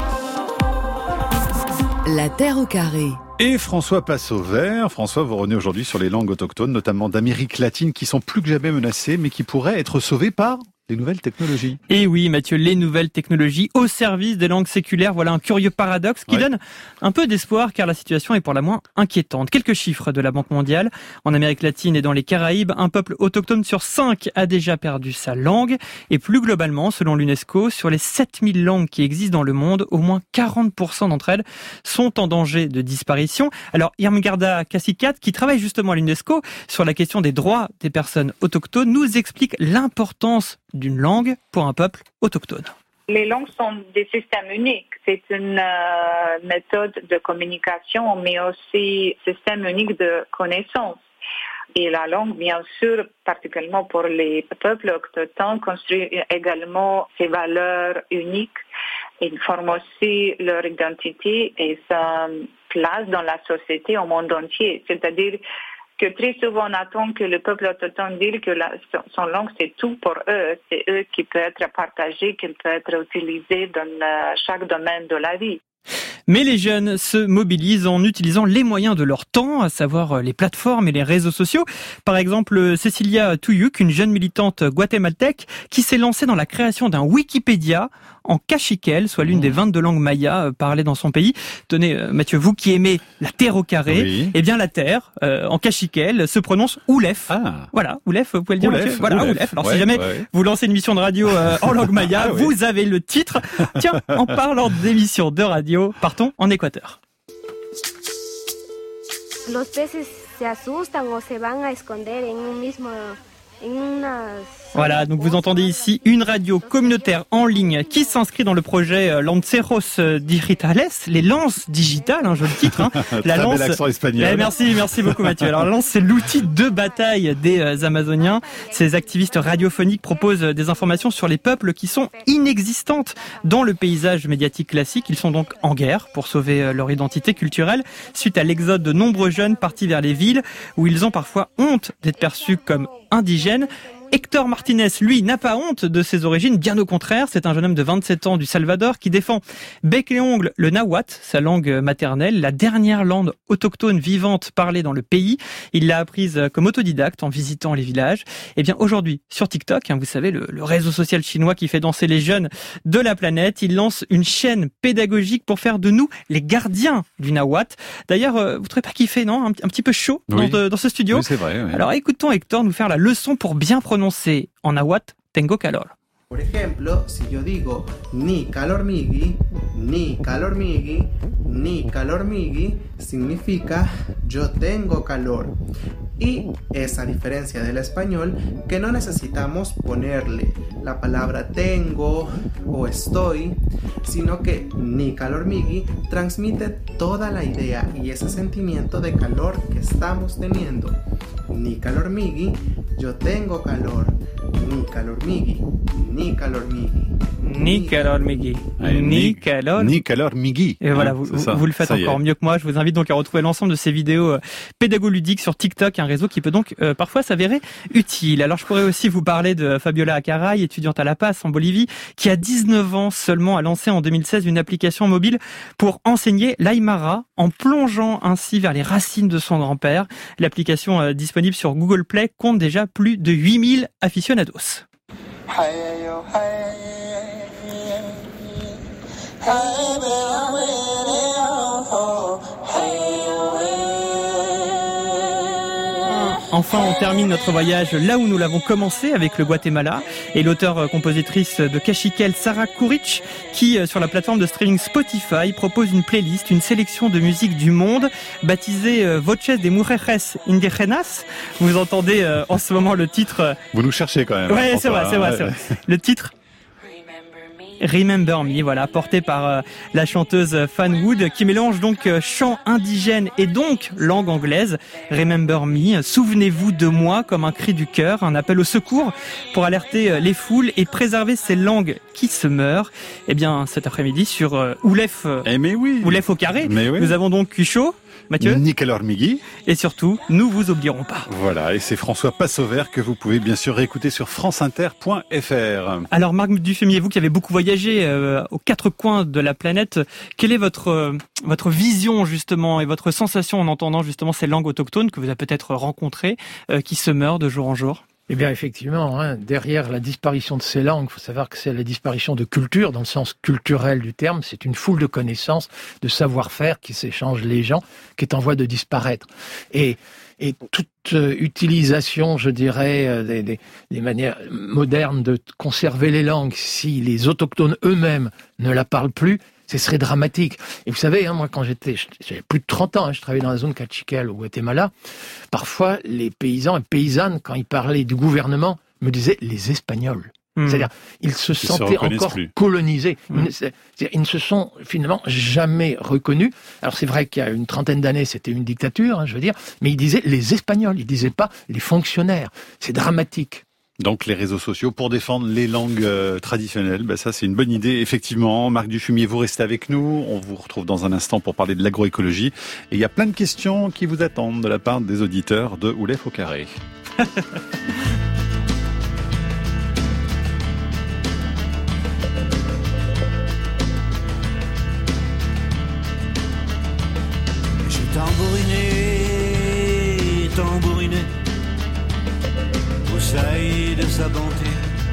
La Terre au carré. Et François passe au vert. François, vous revenez aujourd'hui sur les langues autochtones, notamment d'Amérique latine, qui sont plus que jamais menacées, mais qui pourraient être sauvées par les nouvelles technologies. Et oui, Mathieu, les nouvelles technologies au service des langues séculaires. Voilà un curieux paradoxe qui ouais. donne un peu d'espoir, car la situation est pour la moins inquiétante. Quelques chiffres de la Banque mondiale. En Amérique latine et dans les Caraïbes, un peuple autochtone sur cinq a déjà perdu sa langue. Et plus globalement, selon l'UNESCO, sur les sept mille langues qui existent dans le monde, au moins quarante pour cent d'entre elles sont en danger de disparition. Alors, Irmgarda Kasikat, qui travaille justement à l'UNESCO sur la question des droits des personnes autochtones, nous explique l'importance d'une langue pour un peuple autochtone. Les langues sont des systèmes uniques. C'est une euh, méthode de communication, mais aussi un système unique de connaissance. Et la langue, bien sûr, particulièrement pour les peuples autochtones, construit également ses valeurs uniques. Ils forment aussi leur identité et sa place dans la société au monde entier. C'est-à-dire que très souvent on attend que le peuple autochtone dise que la, son langue c'est tout pour eux, c'est eux qui peut être partagé, qui peut être utilisé dans euh, chaque domaine de la vie. Mais les jeunes se mobilisent en utilisant les moyens de leur temps, à savoir les plateformes et les réseaux sociaux. Par exemple, Cecilia Tuyuk, une jeune militante guatémaltèque, qui s'est lancée dans la création d'un Wikipédia en cachiquel, soit l'une des vingt-deux langues mayas parlées dans son pays. Tenez, Mathieu, vous qui aimez la terre au carré, oui. eh bien la terre, euh, en cachiquel, se prononce Oulef. Ah. Voilà, Oulef, vous pouvez le dire, Oulef, Mathieu. Voilà, Oulef. Alors ouais, si jamais ouais. vous lancez une émission de radio euh, en langue maya, ah, vous ouais. avez le titre. Tiens, en parlant d'émissions de radio, partons en Équateur. Los peces se asustan o se van a esconder en un mismo en una. Voilà, donc vous entendez ici une radio communautaire en ligne qui s'inscrit dans le projet Lanceros Digitales, les lances digitales, hein, joli titre. Hein. La lance. Bel accent espagnol. Eh, merci, merci beaucoup Mathieu. Alors la lance, c'est l'outil de bataille des euh, Amazoniens. Ces activistes radiophoniques proposent des informations sur les peuples qui sont inexistantes dans le paysage médiatique classique. Ils sont donc en guerre pour sauver euh, leur identité culturelle suite à l'exode de nombreux jeunes partis vers les villes où ils ont parfois honte d'être perçus comme indigènes. Hector Martinez, lui, n'a pas honte de ses origines, bien au contraire. C'est un jeune homme de vingt-sept ans du Salvador qui défend bec et ongle le nahuatl, sa langue maternelle, la dernière langue autochtone vivante parlée dans le pays. Il l'a apprise comme autodidacte en visitant les villages. Et bien aujourd'hui, sur TikTok, hein, vous savez, le, le réseau social chinois qui fait danser les jeunes de la planète, il lance une chaîne pédagogique pour faire de nous les gardiens du nahuatl. D'ailleurs, euh, vous trouvez pas qu'il fait, non, un, un petit peu chaud oui. dans, de, dans ce studio? Oui, c'est vrai. Oui. Alors écoutons Hector nous faire la leçon pour bien prononcer en nahuatl, tengo calor. Por ejemplo, si yo digo ni calor migi, ni calor migi, ni calor migi, significa yo tengo calor. Y es a diferencia del español que no necesitamos ponerle la palabra tengo o estoy, sino que ni calor migi transmite toda la idea y ese sentimiento de calor que estamos teniendo. Ni calor migi, yo tengo calor. ni calor migi, ni calor migi. Ni calor migi. Ouais, Ni calor. Ni calor migi. Et voilà, Hein, vous, c'est ça. vous le faites Ça y est. encore mieux que moi. Je vous invite donc à retrouver l'ensemble de ces vidéos euh, pédago-ludiques sur TikTok, un réseau qui peut donc euh, parfois s'avérer utile. Alors je pourrais aussi vous parler de Fabiola Acaray, étudiante à La Paz en Bolivie, qui a dix-neuf ans seulement a lancé en deux mille seize une application mobile pour enseigner l'aymara en plongeant ainsi vers les racines de son grand-père. L'application euh, disponible sur Google Play compte déjà plus de huit mille aficionados. Enfin, on termine notre voyage là où nous l'avons commencé, avec le Guatemala, et l'auteure-compositrice de Cachiquel, Sarah Kuric, qui, sur la plateforme de streaming Spotify, propose une playlist, une sélection de musique du monde, baptisée Voces de Mujeres Indígenas. Vous entendez euh, en ce moment le titre... Vous nous cherchez quand même. Ouais, hein, c'est vrai, François, c'est vrai, hein. c'est vrai. Le titre... Remember Me, voilà, porté par euh, la chanteuse Fan Wood, qui mélange donc euh, chant indigène et donc langue anglaise. Remember Me, souvenez-vous de moi, comme un cri du cœur, un appel au secours pour alerter euh, les foules et préserver ces langues qui se meurent. Eh bien, cet après-midi sur euh, Oulef, euh, Eh mais oui. Oulef au carré, Mais oui. nous avons donc Cuchot, Mathieu, Ni calor migi. et surtout, nous vous oublierons pas. Voilà, et c'est François Passauvert que vous pouvez bien sûr réécouter sur franceinter point f r. Alors Marc Dufumier, vous qui avez beaucoup voyagé euh, aux quatre coins de la planète, quelle est votre euh, votre vision justement et votre sensation en entendant justement ces langues autochtones que vous avez peut-être rencontrées, euh, qui se meurent de jour en jour? Eh bien, effectivement, hein, derrière la disparition de ces langues, il faut savoir que c'est la disparition de culture, dans le sens culturel du terme. C'est une foule de connaissances, de savoir-faire qui s'échangent les gens, qui est en voie de disparaître. Et, et toute euh, utilisation, je dirais, euh, des, des, des manières modernes de conserver les langues, si les autochtones eux-mêmes ne la parlent plus, ce serait dramatique. Et vous savez, hein, moi, quand j'étais, j'avais plus de trente ans, hein, je travaillais dans la zone Cachiquel au Guatemala. Parfois, les paysans et paysannes, quand ils parlaient du gouvernement, me disaient les Espagnols. Mmh. C'est-à-dire, ils se ils sentaient se encore plus. colonisés. Mmh. Ils, ils ne se sont finalement jamais reconnus. Alors c'est vrai qu'il y a une trentaine d'années, c'était une dictature, hein, je veux dire, mais ils disaient les Espagnols, ils disaient pas les fonctionnaires. C'est dramatique. Donc les réseaux sociaux pour défendre les langues euh, traditionnelles, ben ça c'est une bonne idée effectivement. Marc Dufumier, vous restez avec nous, on vous retrouve dans un instant pour parler de l'agroécologie. Et il y a plein de questions qui vous attendent de la part des auditeurs de Oulef au carré. J'ai tambouriné, tambouriné, broussaille de sa bonté.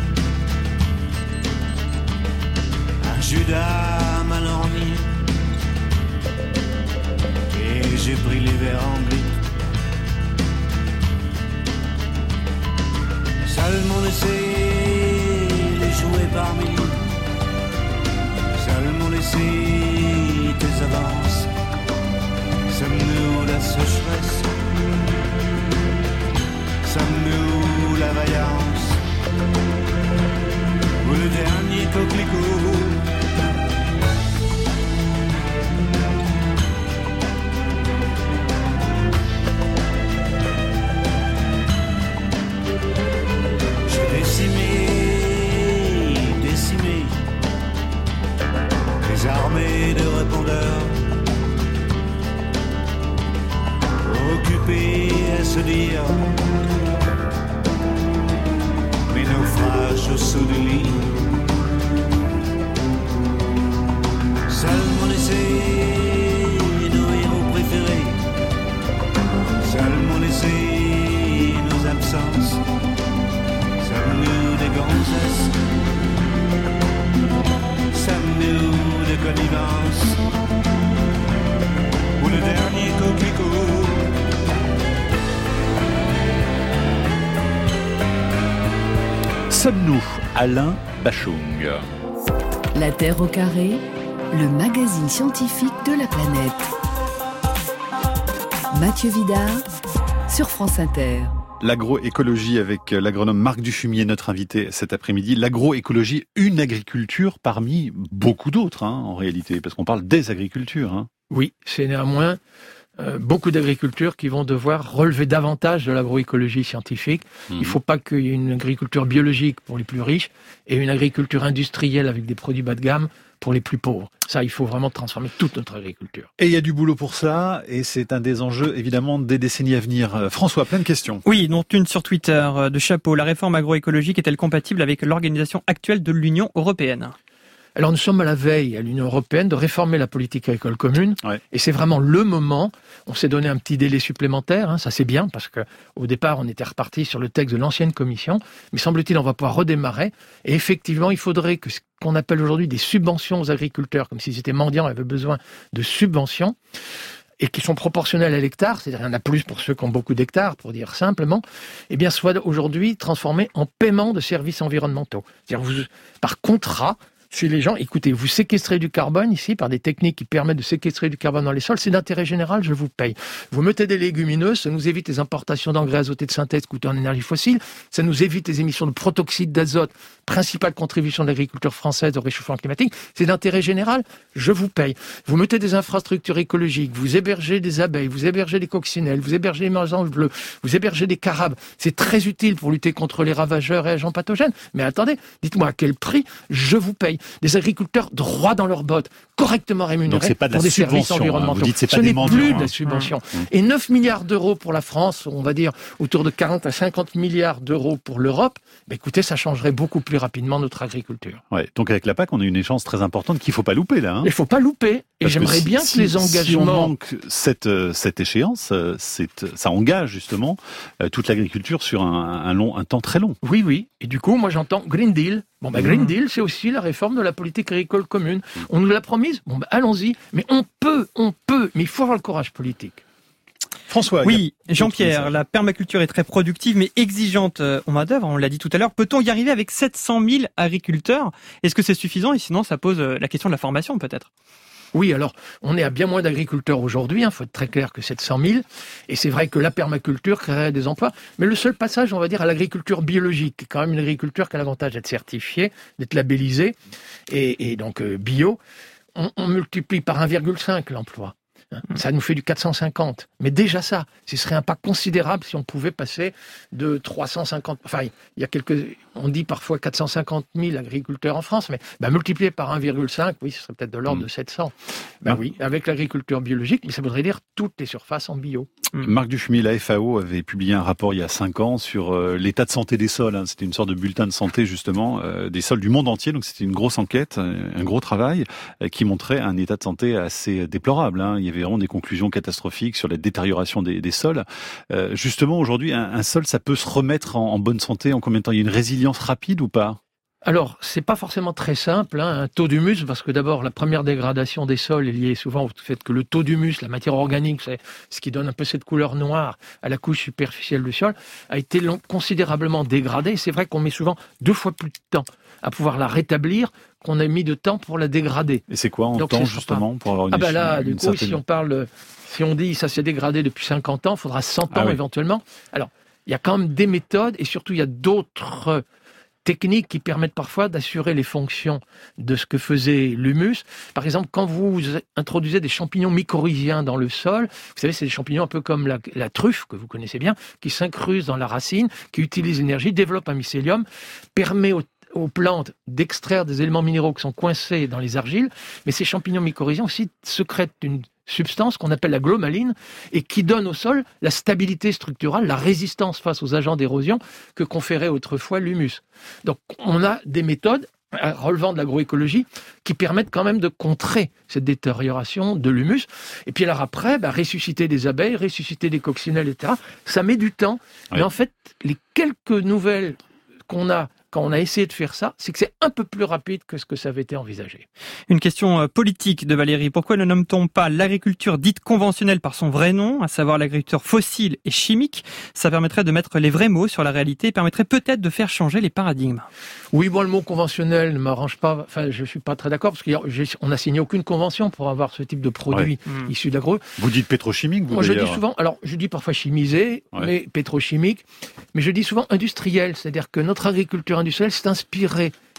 Un Judas mal orni, et j'ai pris les verres en gris. Seulement laissé les jouer par milliers, seulement laissé tes avances. Sommes-nous la sécheresse? Sommes-nous la vaillance? Ou le dernier coquelicot? J'ai décimé, décimé les armées de répondeurs, occupés à se dire mes naufrages au saut du lit. Seulement laisser nos héros préférés, seulement laisser nos absences. Sommes-nous des gonzesses? Sommes-nous de connivence? Ou le dernier coquelicot? Sommes-nous Alain Bachung? La Terre au carré, le magazine scientifique de la planète. Mathieu Vidard sur France Inter. L'agroécologie avec l'agronome Marc Dufumier, notre invité cet après-midi. L'agroécologie, une agriculture parmi beaucoup d'autres, hein, en réalité, parce qu'on parle des agricultures. Hein. Oui, c'est néanmoins Euh, beaucoup d'agricultures qui vont devoir relever davantage de l'agroécologie scientifique. Mmh. Il ne faut pas qu'il y ait une agriculture biologique pour les plus riches et une agriculture industrielle avec des produits bas de gamme pour les plus pauvres. Ça, il faut vraiment transformer toute notre agriculture. Et il y a du boulot pour ça, et c'est un des enjeux, évidemment, des décennies à venir. François, plein de questions. Oui, dont une sur Twitter de Chapeau. La réforme agroécologique est-elle compatible avec l'organisation actuelle de l'Union européenne ? Alors nous sommes à la veille à l'Union européenne de réformer la politique agricole commune, ouais. et c'est vraiment le moment. On s'est donné un petit délai supplémentaire, hein, ça c'est bien, parce que au départ on était reparti sur le texte de l'ancienne commission, mais semble-t-il on va pouvoir redémarrer, et effectivement il faudrait que ce qu'on appelle aujourd'hui des subventions aux agriculteurs, comme s'ils étaient mendiants et avaient besoin de subventions, et qui sont proportionnelles à l'hectare, c'est-à-dire il y en a plus pour ceux qui ont beaucoup d'hectares, pour dire simplement, eh bien soit aujourd'hui transformés en paiement de services environnementaux. C'est-à-dire vous, par contrat, chez les gens, écoutez, vous séquestrez du carbone ici par des techniques qui permettent de séquestrer du carbone dans les sols, c'est d'intérêt général, je vous paye. Vous mettez des légumineuses, ça nous évite les importations d'engrais azotés de synthèse coûteux en énergie fossile, ça nous évite les émissions de protoxyde d'azote, principale contribution de l'agriculture française au réchauffement climatique, c'est d'intérêt général, je vous paye. Vous mettez des infrastructures écologiques, vous hébergez des abeilles, vous hébergez des coccinelles, vous hébergez des mésanges bleus, vous hébergez des carabes, c'est très utile pour lutter contre les ravageurs et agents pathogènes, mais attendez, dites-moi à quel prix je vous paye. Des agriculteurs droits dans leurs bottes, correctement rémunérés Donc c'est pas de la pour des services environnementaux. Hein, vous dites c'est pas Ce des n'est mendiants, plus hein. de la subvention. Mmh. Et neuf milliards d'euros pour la France, on va dire autour de quarante à cinquante milliards d'euros pour l'Europe, bah écoutez, ça changerait beaucoup plus rapidement notre agriculture. Ouais, donc avec la P A C, on a une échéance très importante qu'il ne faut pas louper là. Hein. Il ne faut pas louper. Et Parce j'aimerais que si, bien que si, les engagements... Si on manque cette, cette échéance, c'est, ça engage justement toute l'agriculture sur un, un, long, un temps très long. Oui, oui. Et du coup, moi j'entends Green Deal. Bon, ben, Green Deal, c'est aussi la réforme de la politique agricole commune. On nous l'a promise. Bon, ben, allons-y. Mais on peut, on peut. Mais il faut avoir le courage politique. François. Oui, Jean-Pierre, la permaculture est très productive mais exigeante en main-d'œuvre, on l'a dit tout à l'heure. Peut-on y arriver avec sept cent mille agriculteurs ? Est-ce que c'est suffisant ? Et sinon, ça pose la question de la formation peut-être. Oui, alors, on est à bien moins d'agriculteurs aujourd'hui, il hein, faut être très clair que sept cent mille, et c'est vrai que la permaculture créerait des emplois, mais le seul passage, on va dire, à l'agriculture biologique, qui est quand même une agriculture qui a l'avantage d'être certifiée, d'être labellisée, et, et donc euh, bio, on, on multiplie par un virgule cinq l'emploi. Ça nous fait du quatre cent cinquante. Mais déjà ça, ce serait un pas considérable si on pouvait passer de trois cent cinquante... Enfin, il y a quelques... On dit parfois quatre cent cinquante mille agriculteurs en France, mais bah, multiplié par un virgule cinq, oui, ce serait peut-être de l'ordre mmh. de sept cents. Ben oui, avec l'agriculture biologique, mais ça voudrait dire toutes les surfaces en bio. Mmh. Marc Dufumier, la F A O avait publié un rapport il y a cinq ans sur euh, l'état de santé des sols. Hein. C'était une sorte de bulletin de santé, justement, euh, des sols du monde entier. Donc c'était une grosse enquête, un gros travail, euh, qui montrait un état de santé assez déplorable. Hein. Il y avait vraiment des conclusions catastrophiques sur la détérioration des, des sols. Euh, justement, aujourd'hui, un, un sol, ça peut se remettre en, en bonne santé en combien de temps ? Il y a une résilience rapide ou pas ? Alors, c'est pas forcément très simple, hein, un taux d'humus, parce que d'abord, la première dégradation des sols est liée souvent au fait que le taux d'humus, la matière organique, c'est ce qui donne un peu cette couleur noire à la couche superficielle du sol, a été long, considérablement dégradée. C'est vrai qu'on met souvent deux fois plus de temps à pouvoir la rétablir qu'on a mis de temps pour la dégrader. Et c'est quoi en Donc, temps, justement, pour avoir une Ah ben là, une du coup, certaine... si on parle, si on dit ça s'est dégradé depuis cinquante ans, il faudra cent ans ah, oui. éventuellement. Alors, il y a quand même des méthodes, et surtout, il y a d'autres techniques qui permettent parfois d'assurer les fonctions de ce que faisait l'humus. Par exemple, quand vous introduisez des champignons mycorhiziens dans le sol, vous savez, c'est des champignons un peu comme la, la truffe, que vous connaissez bien, qui s'incrustent dans la racine, qui utilisent l'énergie, développent un mycélium, permet aux aux plantes d'extraire des éléments minéraux qui sont coincés dans les argiles, mais ces champignons mycorhiziens aussi secrètent une substance qu'on appelle la glomaline et qui donne au sol la stabilité structurale, la résistance face aux agents d'érosion que conférait autrefois l'humus. Donc on a des méthodes relevant de l'agroécologie qui permettent quand même de contrer cette détérioration de l'humus. Et puis alors après, bah, ressusciter des abeilles, ressusciter des coccinelles, et cetera. Ça met du temps, oui. Mais en fait, les quelques nouvelles qu'on a quand on a essayé de faire ça, c'est que c'est un peu plus rapide que ce que ça avait été envisagé. Une question politique de Valérie. Pourquoi ne nomme-t-on pas l'agriculture dite conventionnelle par son vrai nom, à savoir l'agriculture fossile et chimique ? Ça permettrait de mettre les vrais mots sur la réalité et permettrait peut-être de faire changer les paradigmes. Oui, bon, le mot conventionnel ne m'arrange pas. Enfin, je suis pas très d'accord parce qu'on n'a signé aucune convention pour avoir ce type de produit ouais. mmh. issu d'agro. Vous dites pétrochimique, vous Moi, d'ailleurs. je dis souvent, alors je dis parfois chimisé, ouais. mais pétrochimique, mais je dis souvent industriel, c'est-à-dire que notre agriculture industrielle s'est inspirée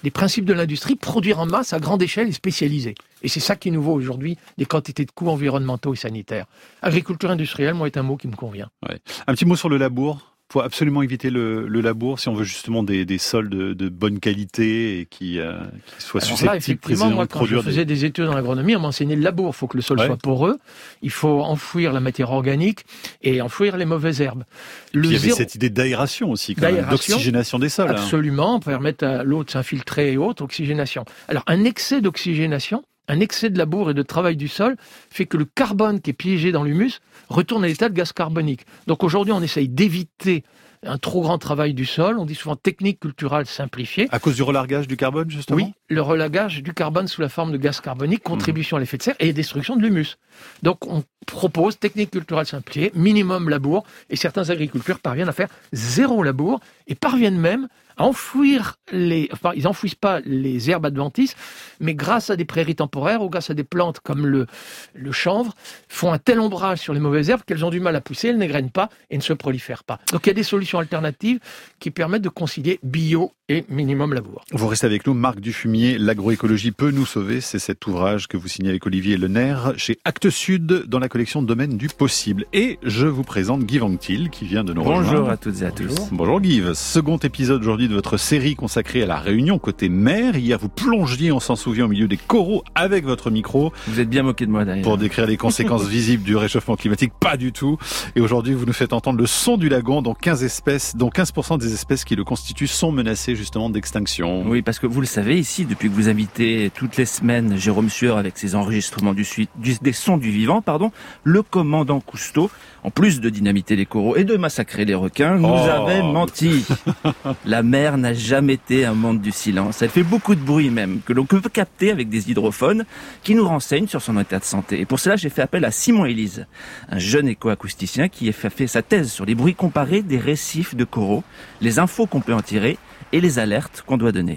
les principes de l'industrie, produire en masse à grande échelle et spécialisé. Et c'est ça qui nous vaut aujourd'hui des quantités de coûts environnementaux et sanitaires. Agriculture industrielle, moi, est un mot qui me convient. Ouais. Un petit mot sur le labour. Il faut absolument éviter le, le labour si on veut justement des, des sols de, de bonne qualité et qui, euh, qui soient Alors susceptibles là, effectivement, moi, de quand produire je faisais des... des études en agronomie, on m'enseignait le labour. Il faut que le sol ouais. soit poreux, il faut enfouir la matière organique et enfouir les mauvaises herbes. Le Puis il y avait zéro... cette idée d'aération aussi, quand même, d'oxygénation des sols. Absolument, hein. Permettre à l'eau de s'infiltrer et autres, oxygénation. Alors, un excès d'oxygénation, un excès de labour et de travail du sol fait que le carbone qui est piégé dans l'humus retourne à l'état de gaz carbonique. Donc aujourd'hui, on essaye d'éviter un trop grand travail du sol. On dit souvent technique culturelle simplifiée. À cause du relargage du carbone, justement ? Oui, le relargage du carbone sous la forme de gaz carbonique, contribution mmh. à l'effet de serre et destruction de l'humus. Donc on propose technique culturelle simplifiée, minimum labour, et certains agriculteurs parviennent à faire zéro labour et parviennent même à enfouir les... Enfin, ils n'enfouissent pas les herbes adventices, mais grâce à des prairies temporaires ou grâce à des plantes comme le, le chanvre, font un tel ombrage sur les mauvaises herbes qu'elles ont du mal à pousser, elles n'égrènent pas et ne se prolifèrent pas. Donc il y a des solutions alternatives qui permettent de concilier bio et minimum labour. Vous restez avec nous, Marc Dufumier, l'agroécologie peut nous sauver, c'est cet ouvrage que vous signez avec Olivier Lenaire chez Actes Sud dans la collection Domaine du possible. Et je vous présente Guy Anctil qui vient de nous Bonjour rejoindre. Bonjour à toutes et à tous. Bonjour Guy, second épisode aujourd'hui de votre série consacrée à la Réunion côté mer. Hier vous plongiez, on s'en souvient, au milieu des coraux avec votre micro. Vous êtes bien moqué de moi d'ailleurs. Pour décrire les conséquences visibles du réchauffement climatique, pas du tout. Et aujourd'hui vous nous faites entendre le son du lagon dont quinze espèces, dont quinze pour cent des espèces qui le constituent sont menacées justement d'extinction. Oui, parce que vous le savez, ici, depuis que vous invitez toutes les semaines Jérôme Sueur avec ses enregistrements du, du, des sons du vivant, pardon, le commandant Cousteau, en plus de dynamiter les coraux et de massacrer les requins, nous oh. avait menti. La mer n'a jamais été un monde du silence. Elle fait beaucoup de bruit même, que l'on peut capter avec des hydrophones qui nous renseignent sur son état de santé. Et pour cela, j'ai fait appel à Simon Élise, un jeune éco-acousticien qui a fait sa thèse sur les bruits comparés des récifs de coraux, les infos qu'on peut en tirer et les alertes qu'on doit donner.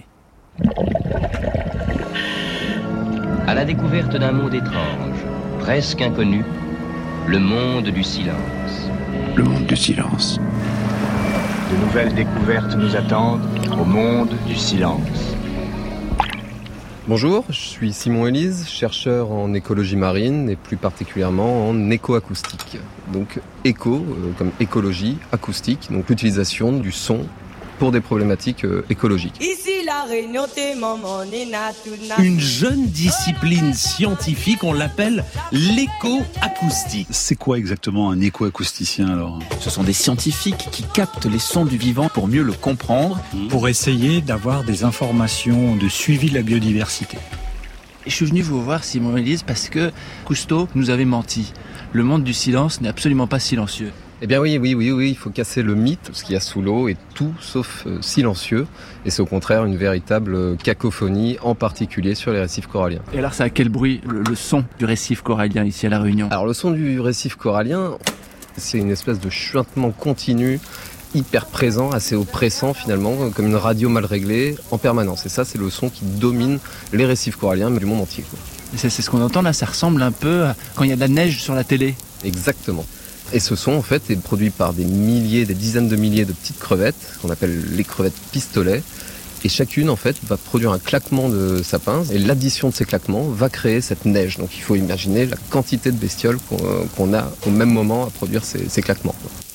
À la découverte d'un monde étrange, presque inconnu, le monde du silence. Le monde du silence. De nouvelles découvertes nous attendent au monde du silence. Bonjour, je suis Simon Élise, chercheur en écologie marine et plus particulièrement en écoacoustique. Donc éco, euh, comme écologie, acoustique, donc l'utilisation du son pour des problématiques euh, écologiques. Ici la Réunion, t'es maman, une jeune discipline scientifique, on l'appelle l'écoacoustique. C'est quoi exactement un écoacousticien alors ? Ce sont des scientifiques qui captent les sons du vivant pour mieux le comprendre. Mmh. Pour essayer d'avoir des informations de suivi de la biodiversité. Je suis venu vous voir, Simon Élise, parce que Cousteau nous avait menti. Le monde du silence n'est absolument pas silencieux. Eh bien oui, oui, oui, oui, il faut casser le mythe. Ce qu'il y a sous l'eau est tout sauf euh, silencieux. Et c'est au contraire une véritable cacophonie, en particulier sur les récifs coralliens. Et alors, ça a quel bruit, le, le son du récif corallien ici à La Réunion ? Alors, le son du récif corallien, c'est une espèce de chuintement continu, hyper présent, assez oppressant finalement, comme une radio mal réglée, en permanence. Et ça, c'est le son qui domine les récifs coralliens, mais du monde entier, quoi. C'est, c'est ce qu'on entend là, ça ressemble un peu à quand il y a de la neige sur la télé. Exactement. Et ce son, en fait, est produit par des milliers, des dizaines de milliers de petites crevettes, qu'on appelle les crevettes pistolets. Et chacune, en fait, va produire un claquement de sa pince. Et l'addition de ces claquements va créer cette neige. Donc il faut imaginer la quantité de bestioles qu'on, qu'on a au même moment à produire ces, ces claquements.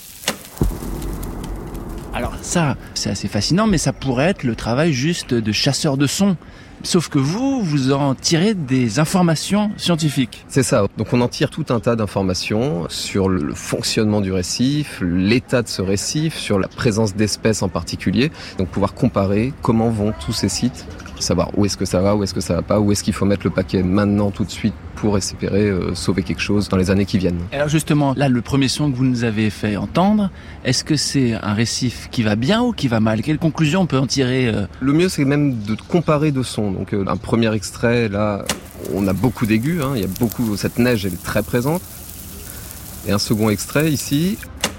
Alors ça, c'est assez fascinant, mais ça pourrait être le travail juste de chasseur de sons. Sauf que vous, vous en tirez des informations scientifiques. C'est ça. Donc on en tire tout un tas d'informations sur le fonctionnement du récif, l'état de ce récif, sur la présence d'espèces en particulier. Donc pouvoir comparer comment vont tous ces sites, savoir où est-ce que ça va, où est-ce que ça va pas, où est-ce qu'il faut mettre le paquet maintenant, tout de suite, pour espérer euh, sauver quelque chose dans les années qui viennent. Alors justement, là, le premier son que vous nous avez fait entendre, est-ce que c'est un récif qui va bien ou qui va mal ? Quelle conclusion on peut en tirer euh... Le mieux, c'est même de comparer deux sons. Donc euh, un premier extrait, là, on a beaucoup d'aigus, hein, il y a beaucoup, cette neige, elle est très présente. Et un second extrait, ici,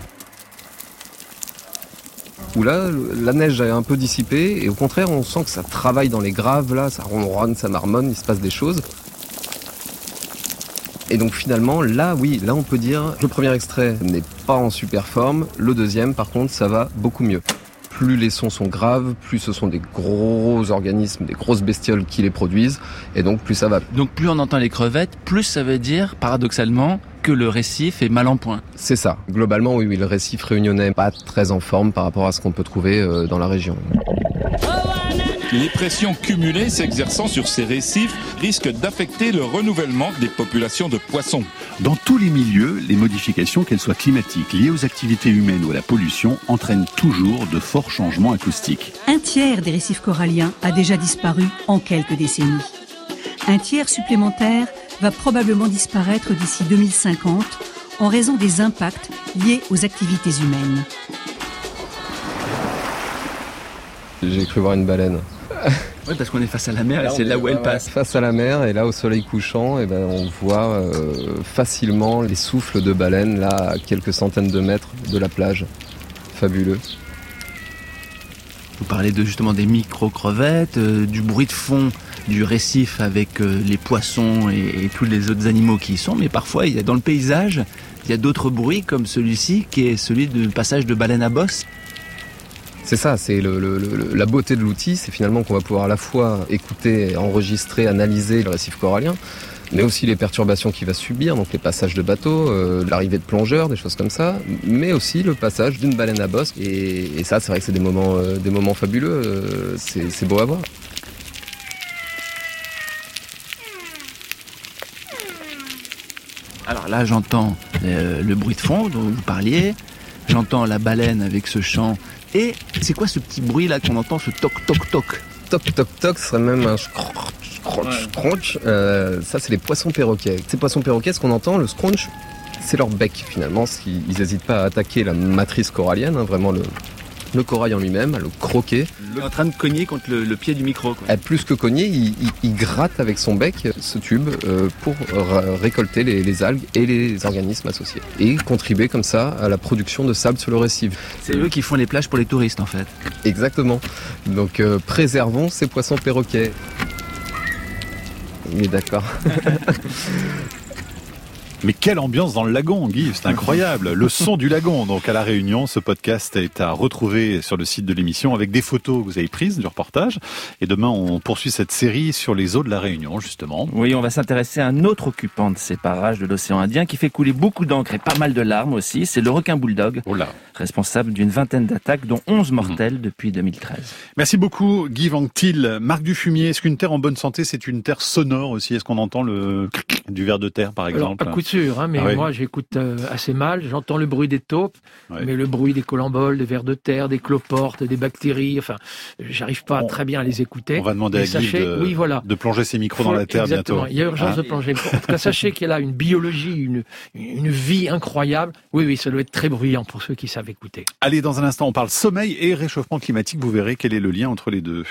où là, la neige est un peu dissipée, et au contraire, on sent que ça travaille dans les graves, là, ça ronronne, ça marmonne, il se passe des choses. Et donc finalement, là, oui, là on peut dire, le premier extrait n'est pas en super forme, le deuxième, par contre, ça va beaucoup mieux. plus les sons sont graves, plus ce sont des gros organismes, des grosses bestioles qui les produisent, et donc plus ça va. Donc plus on entend les crevettes, plus ça veut dire, paradoxalement, que le récif est mal en point. C'est ça. Globalement, oui, oui, le récif réunionnais n'est pas très en forme par rapport à ce qu'on peut trouver euh, dans la région. Les pressions cumulées s'exerçant sur ces récifs risquent d'affecter le renouvellement des populations de poissons. Dans tous les milieux, les modifications, qu'elles soient climatiques, liées aux activités humaines ou à la pollution, entraînent toujours de forts changements acoustiques. Un tiers des récifs coralliens a déjà disparu en quelques décennies. Un tiers supplémentaire va probablement disparaître d'ici deux mille cinquante en raison des impacts liés aux activités humaines. J'ai cru voir une baleine. Oui, parce qu'on est face à la mer et c'est là où elle passe. Face à la mer et là au soleil couchant, et ben on voit euh, facilement les souffles de baleines là à quelques centaines de mètres de la plage. Fabuleux. Vous parlez de justement des micro-crevettes, euh, du bruit de fond du récif avec euh, les poissons et, et tous les autres animaux qui y sont, mais parfois il y a dans le paysage, il y a d'autres bruits comme celui-ci qui est celui du passage de baleines à bosse. C'est ça, c'est le, le, le, la beauté de l'outil, c'est finalement qu'on va pouvoir à la fois écouter, enregistrer, analyser le récif corallien, mais aussi les perturbations qu'il va subir, donc les passages de bateaux, euh, l'arrivée de plongeurs, des choses comme ça, mais aussi le passage d'une baleine à bosse. Et, et ça, c'est vrai que c'est des moments, euh, des moments fabuleux, euh, c'est, c'est beau à voir. Alors là, j'entends euh, le bruit de fond dont vous parliez, j'entends la baleine avec ce chant. Et c'est quoi ce petit bruit là qu'on entend, ce toc toc toc? Toc toc toc, ce serait même un scrunch, scrunch, scrunch. Euh, ça, c'est les poissons perroquets. Ces poissons perroquets, ce qu'on entend, le scrunch, c'est leur bec finalement. Ils n'hésitent pas à attaquer la matrice corallienne, hein, vraiment le, le corail en lui-même, à le croquer. Il est en train de cogner contre le, le pied du micro, quoi. Et plus que cogner, il, il, il gratte avec son bec ce tube euh, pour r- récolter les, les algues et les organismes associés. Et contribuer comme ça à la production de sable sur le récif. C'est eux qui font les plages pour les touristes en fait. Exactement. Donc euh, préservons ces poissons perroquets. Oui, d'accord. Mais quelle ambiance dans le lagon, Guy, c'est incroyable. Le son du lagon, donc à La Réunion. Ce podcast est à retrouver sur le site de l'émission avec des photos que vous avez prises du reportage. Et demain, on poursuit cette série sur les eaux de La Réunion, justement. Oui, on va s'intéresser à un autre occupant de ces parages de l'océan Indien qui fait couler beaucoup d'encre et pas mal de larmes aussi. C'est le requin bulldog, oh là. responsable d'une vingtaine d'attaques, dont onze mortelles mmh. depuis deux mille treize. Merci beaucoup, Guy Vanctil. Marc Dufumier, est-ce qu'une terre en bonne santé, c'est une terre sonore aussi? Est-ce qu'on entend le du ver de terre, par exemple? Alors, sûr, hein, mais ah oui. moi j'écoute euh, assez mal, j'entends le bruit des taupes, ouais. mais le bruit des colamboles, des vers de terre, des cloportes, des bactéries, enfin, j'arrive pas on, très bien à les écouter. On va demander mais à Guy de, oui, voilà. de plonger ses micros Faut, dans la terre exactement. bientôt. Il y a urgence ah. de plonger. En tout cas, sachez qu'il y a là une biologie, une, une vie incroyable. Oui, oui, ça doit être très bruyant pour ceux qui savent écouter. Allez, dans un instant, on parle sommeil et réchauffement climatique. Vous verrez quel est le lien entre les deux.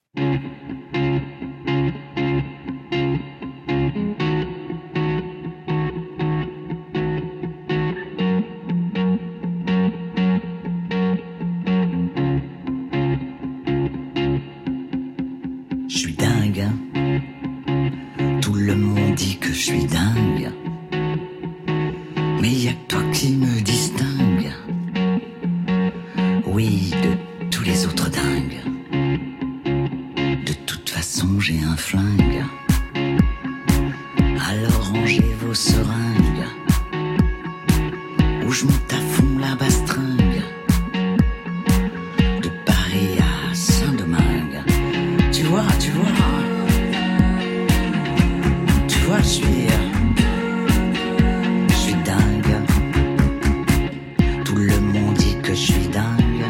Tout le monde dit que je suis dingue, mais y a que toi qui me distingue. Oui, de tous les autres dingues. De toute façon, j'ai un flingue. Alors rangez vos seringues, où je monte à fond la bastringue. De Paris à Saint-Domingue. Tu vois, tu vois. Je suis, je suis dingue. Tout le monde dit que je suis dingue.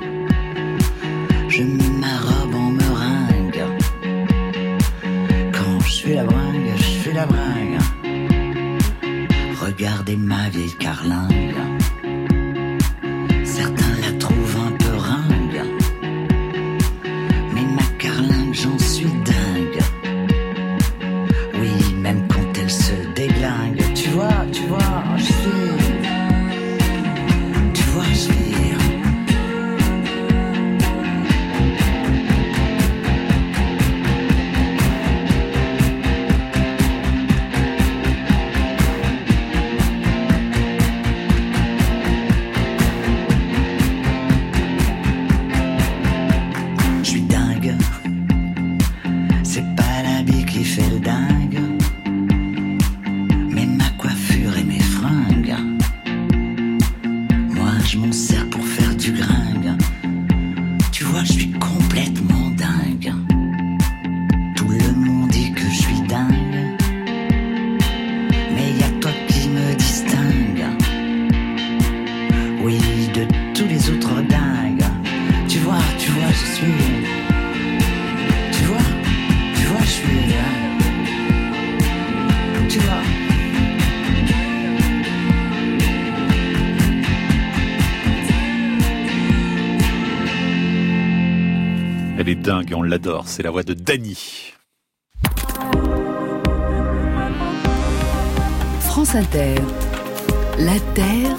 Je mets ma robe en meringue. Quand je fais la bringue, je fais la bringue. Regardez ma vieille carlingue. Certains la trouvent un peu ringue, mais ma carlingue, j'en suis dingue. Tu vois, tu vois, je suis... Tu vois, je suis... est dingue et on l'adore. C'est la voix de Dany. France Inter, la Terre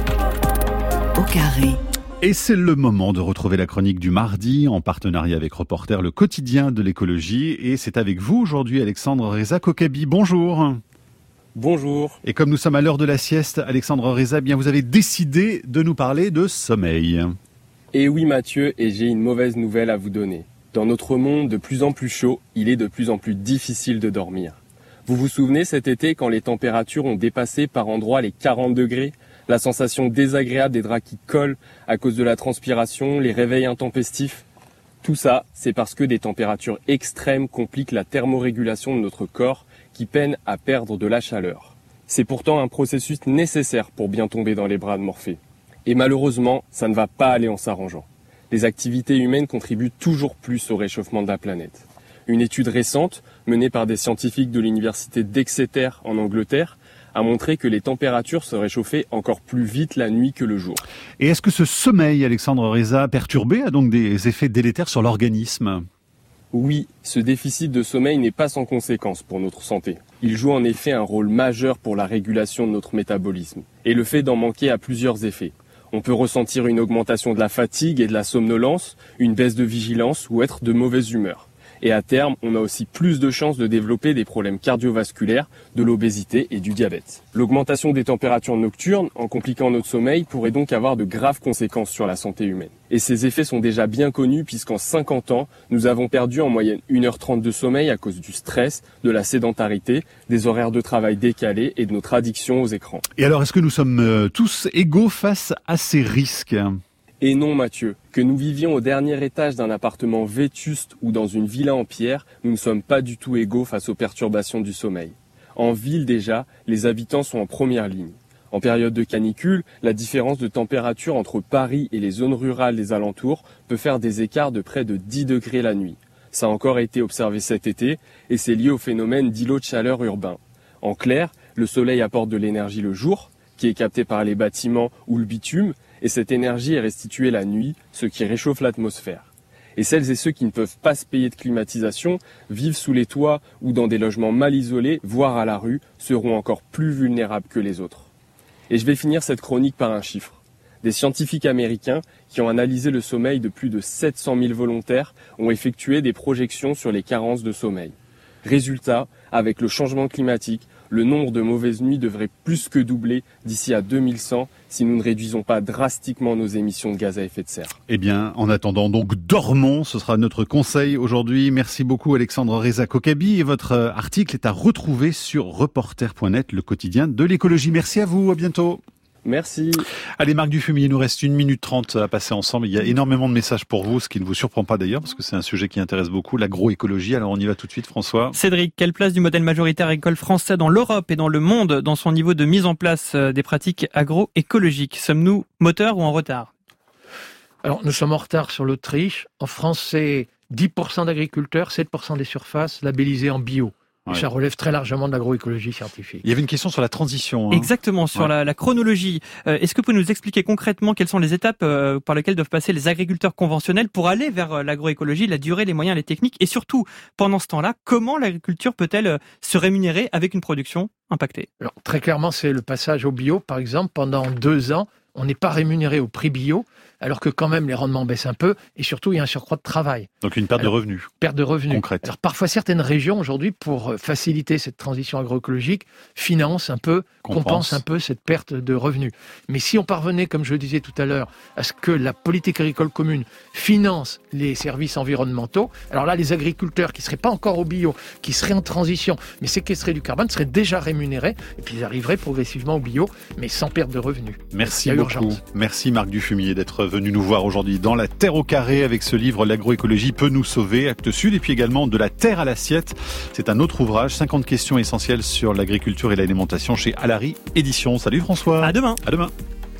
au carré. Et c'est le moment de retrouver la chronique du mardi en partenariat avec Reporter, le quotidien de l'écologie. Et c'est avec vous aujourd'hui, Alexandre Reza Kokabi. Bonjour. Bonjour. Et comme nous sommes à l'heure de la sieste, Alexandre Reza, bien vous avez décidé de nous parler de sommeil. Et oui Mathieu, et j'ai une mauvaise nouvelle à vous donner. Dans notre monde de plus en plus chaud, il est de plus en plus difficile de dormir. Vous vous souvenez cet été quand les températures ont dépassé par endroits les quarante degrés ? La sensation désagréable des draps qui collent à cause de la transpiration, les réveils intempestifs. Tout ça, c'est parce que des températures extrêmes compliquent la thermorégulation de notre corps qui peine à perdre de la chaleur. C'est pourtant un processus nécessaire pour bien tomber dans les bras de Morphée. Et malheureusement, ça ne va pas aller en s'arrangeant. Les activités humaines contribuent toujours plus au réchauffement de la planète. Une étude récente, menée par des scientifiques de l'université d'Exeter en Angleterre, a montré que les températures se réchauffaient encore plus vite la nuit que le jour. Et est-ce que ce sommeil, Alexandre Reza, perturbé, a donc des effets délétères sur l'organisme ? Oui, ce déficit de sommeil n'est pas sans conséquence pour notre santé. Il joue en effet un rôle majeur pour la régulation de notre métabolisme. Et le fait d'en manquer a plusieurs effets. On peut ressentir une augmentation de la fatigue et de la somnolence, une baisse de vigilance ou être de mauvaise humeur. Et à terme, on a aussi plus de chances de développer des problèmes cardiovasculaires, de l'obésité et du diabète. L'augmentation des températures nocturnes, en compliquant notre sommeil, pourrait donc avoir de graves conséquences sur la santé humaine. Et ces effets sont déjà bien connus puisqu'en cinquante ans, nous avons perdu en moyenne une heure trente de sommeil à cause du stress, de la sédentarité, des horaires de travail décalés et de notre addiction aux écrans. Et alors, est-ce que nous sommes tous égaux face à ces risques ? Et non Mathieu, que nous vivions au dernier étage d'un appartement vétuste ou dans une villa en pierre, nous ne sommes pas du tout égaux face aux perturbations du sommeil. En ville déjà, les habitants sont en première ligne. En période de canicule, la différence de température entre Paris et les zones rurales des alentours peut faire des écarts de près de dix degrés la nuit. Ça a encore été observé cet été et c'est lié au phénomène d'îlots de chaleur urbain. En clair, le soleil apporte de l'énergie le jour, qui est captée par les bâtiments ou le bitume, et cette énergie est restituée la nuit, ce qui réchauffe l'atmosphère. Et celles et ceux qui ne peuvent pas se payer de climatisation, vivent sous les toits ou dans des logements mal isolés, voire à la rue, seront encore plus vulnérables que les autres. Et je vais finir cette chronique par un chiffre. Des scientifiques américains qui ont analysé le sommeil de plus de sept cent mille volontaires ont effectué des projections sur les carences de sommeil. Résultat, avec le changement climatique, le nombre de mauvaises nuits devrait plus que doubler d'ici à deux mille cent si nous ne réduisons pas drastiquement nos émissions de gaz à effet de serre. Eh bien, en attendant, donc, dormons. Ce sera notre conseil aujourd'hui. Merci beaucoup, Alexandre Reza Kokabi. Et votre article est à retrouver sur reporter point net, le quotidien de l'écologie. Merci à vous. À bientôt. Merci. Allez, Marc Dufumier, il nous reste une minute trente à passer ensemble. Il y a énormément de messages pour vous, ce qui ne vous surprend pas d'ailleurs, parce que c'est un sujet qui intéresse beaucoup, l'agroécologie. Alors on y va tout de suite, François. Cédric, quelle place du modèle majoritaire agricole français dans l'Europe et dans le monde dans son niveau de mise en place des pratiques agroécologiques ? Sommes-nous moteurs ou en retard ? Alors nous sommes en retard sur l'Autriche. En France, c'est dix pour cent d'agriculteurs, sept pour cent des surfaces labellisées en bio. Ouais. Ça relève très largement de l'agroécologie scientifique. Il y avait une question sur la transition. Hein. Exactement, sur ouais. la, la chronologie. Euh, est-ce que vous pouvez nous expliquer concrètement quelles sont les étapes euh, par lesquelles doivent passer les agriculteurs conventionnels pour aller vers euh, l'agroécologie, la durée, les moyens, les techniques, et surtout, pendant ce temps-là, comment l'agriculture peut-elle euh, se rémunérer avec une production impactée ? Alors, très clairement, c'est le passage au bio, par exemple. Pendant deux ans, on n'est pas rémunéré au prix bio, alors que quand même les rendements baissent un peu, et surtout il y a un surcroît de travail. Donc une perte alors, de revenus. Perte de revenus. Concrète. Alors parfois certaines régions aujourd'hui, pour faciliter cette transition agroécologique, financent un peu, compensent compense un peu cette perte de revenus. Mais si on parvenait, comme je le disais tout à l'heure, à ce que la politique agricole commune finance les services environnementaux, alors là les agriculteurs qui ne seraient pas encore au bio, qui seraient en transition, mais séquestrés du carbone, seraient déjà rémunérés, et puis ils arriveraient progressivement au bio, mais sans perte de revenus. Merci beaucoup. Urgence. Merci Marc Dufumier d'être venu nous voir aujourd'hui dans La Terre au carré avec ce livre L'agroécologie peut nous sauver, Actes Sud, et puis également De la terre à l'assiette. C'est un autre ouvrage, cinquante questions essentielles sur l'agriculture et l'alimentation chez Alary Éditions. Salut François. À demain. À demain.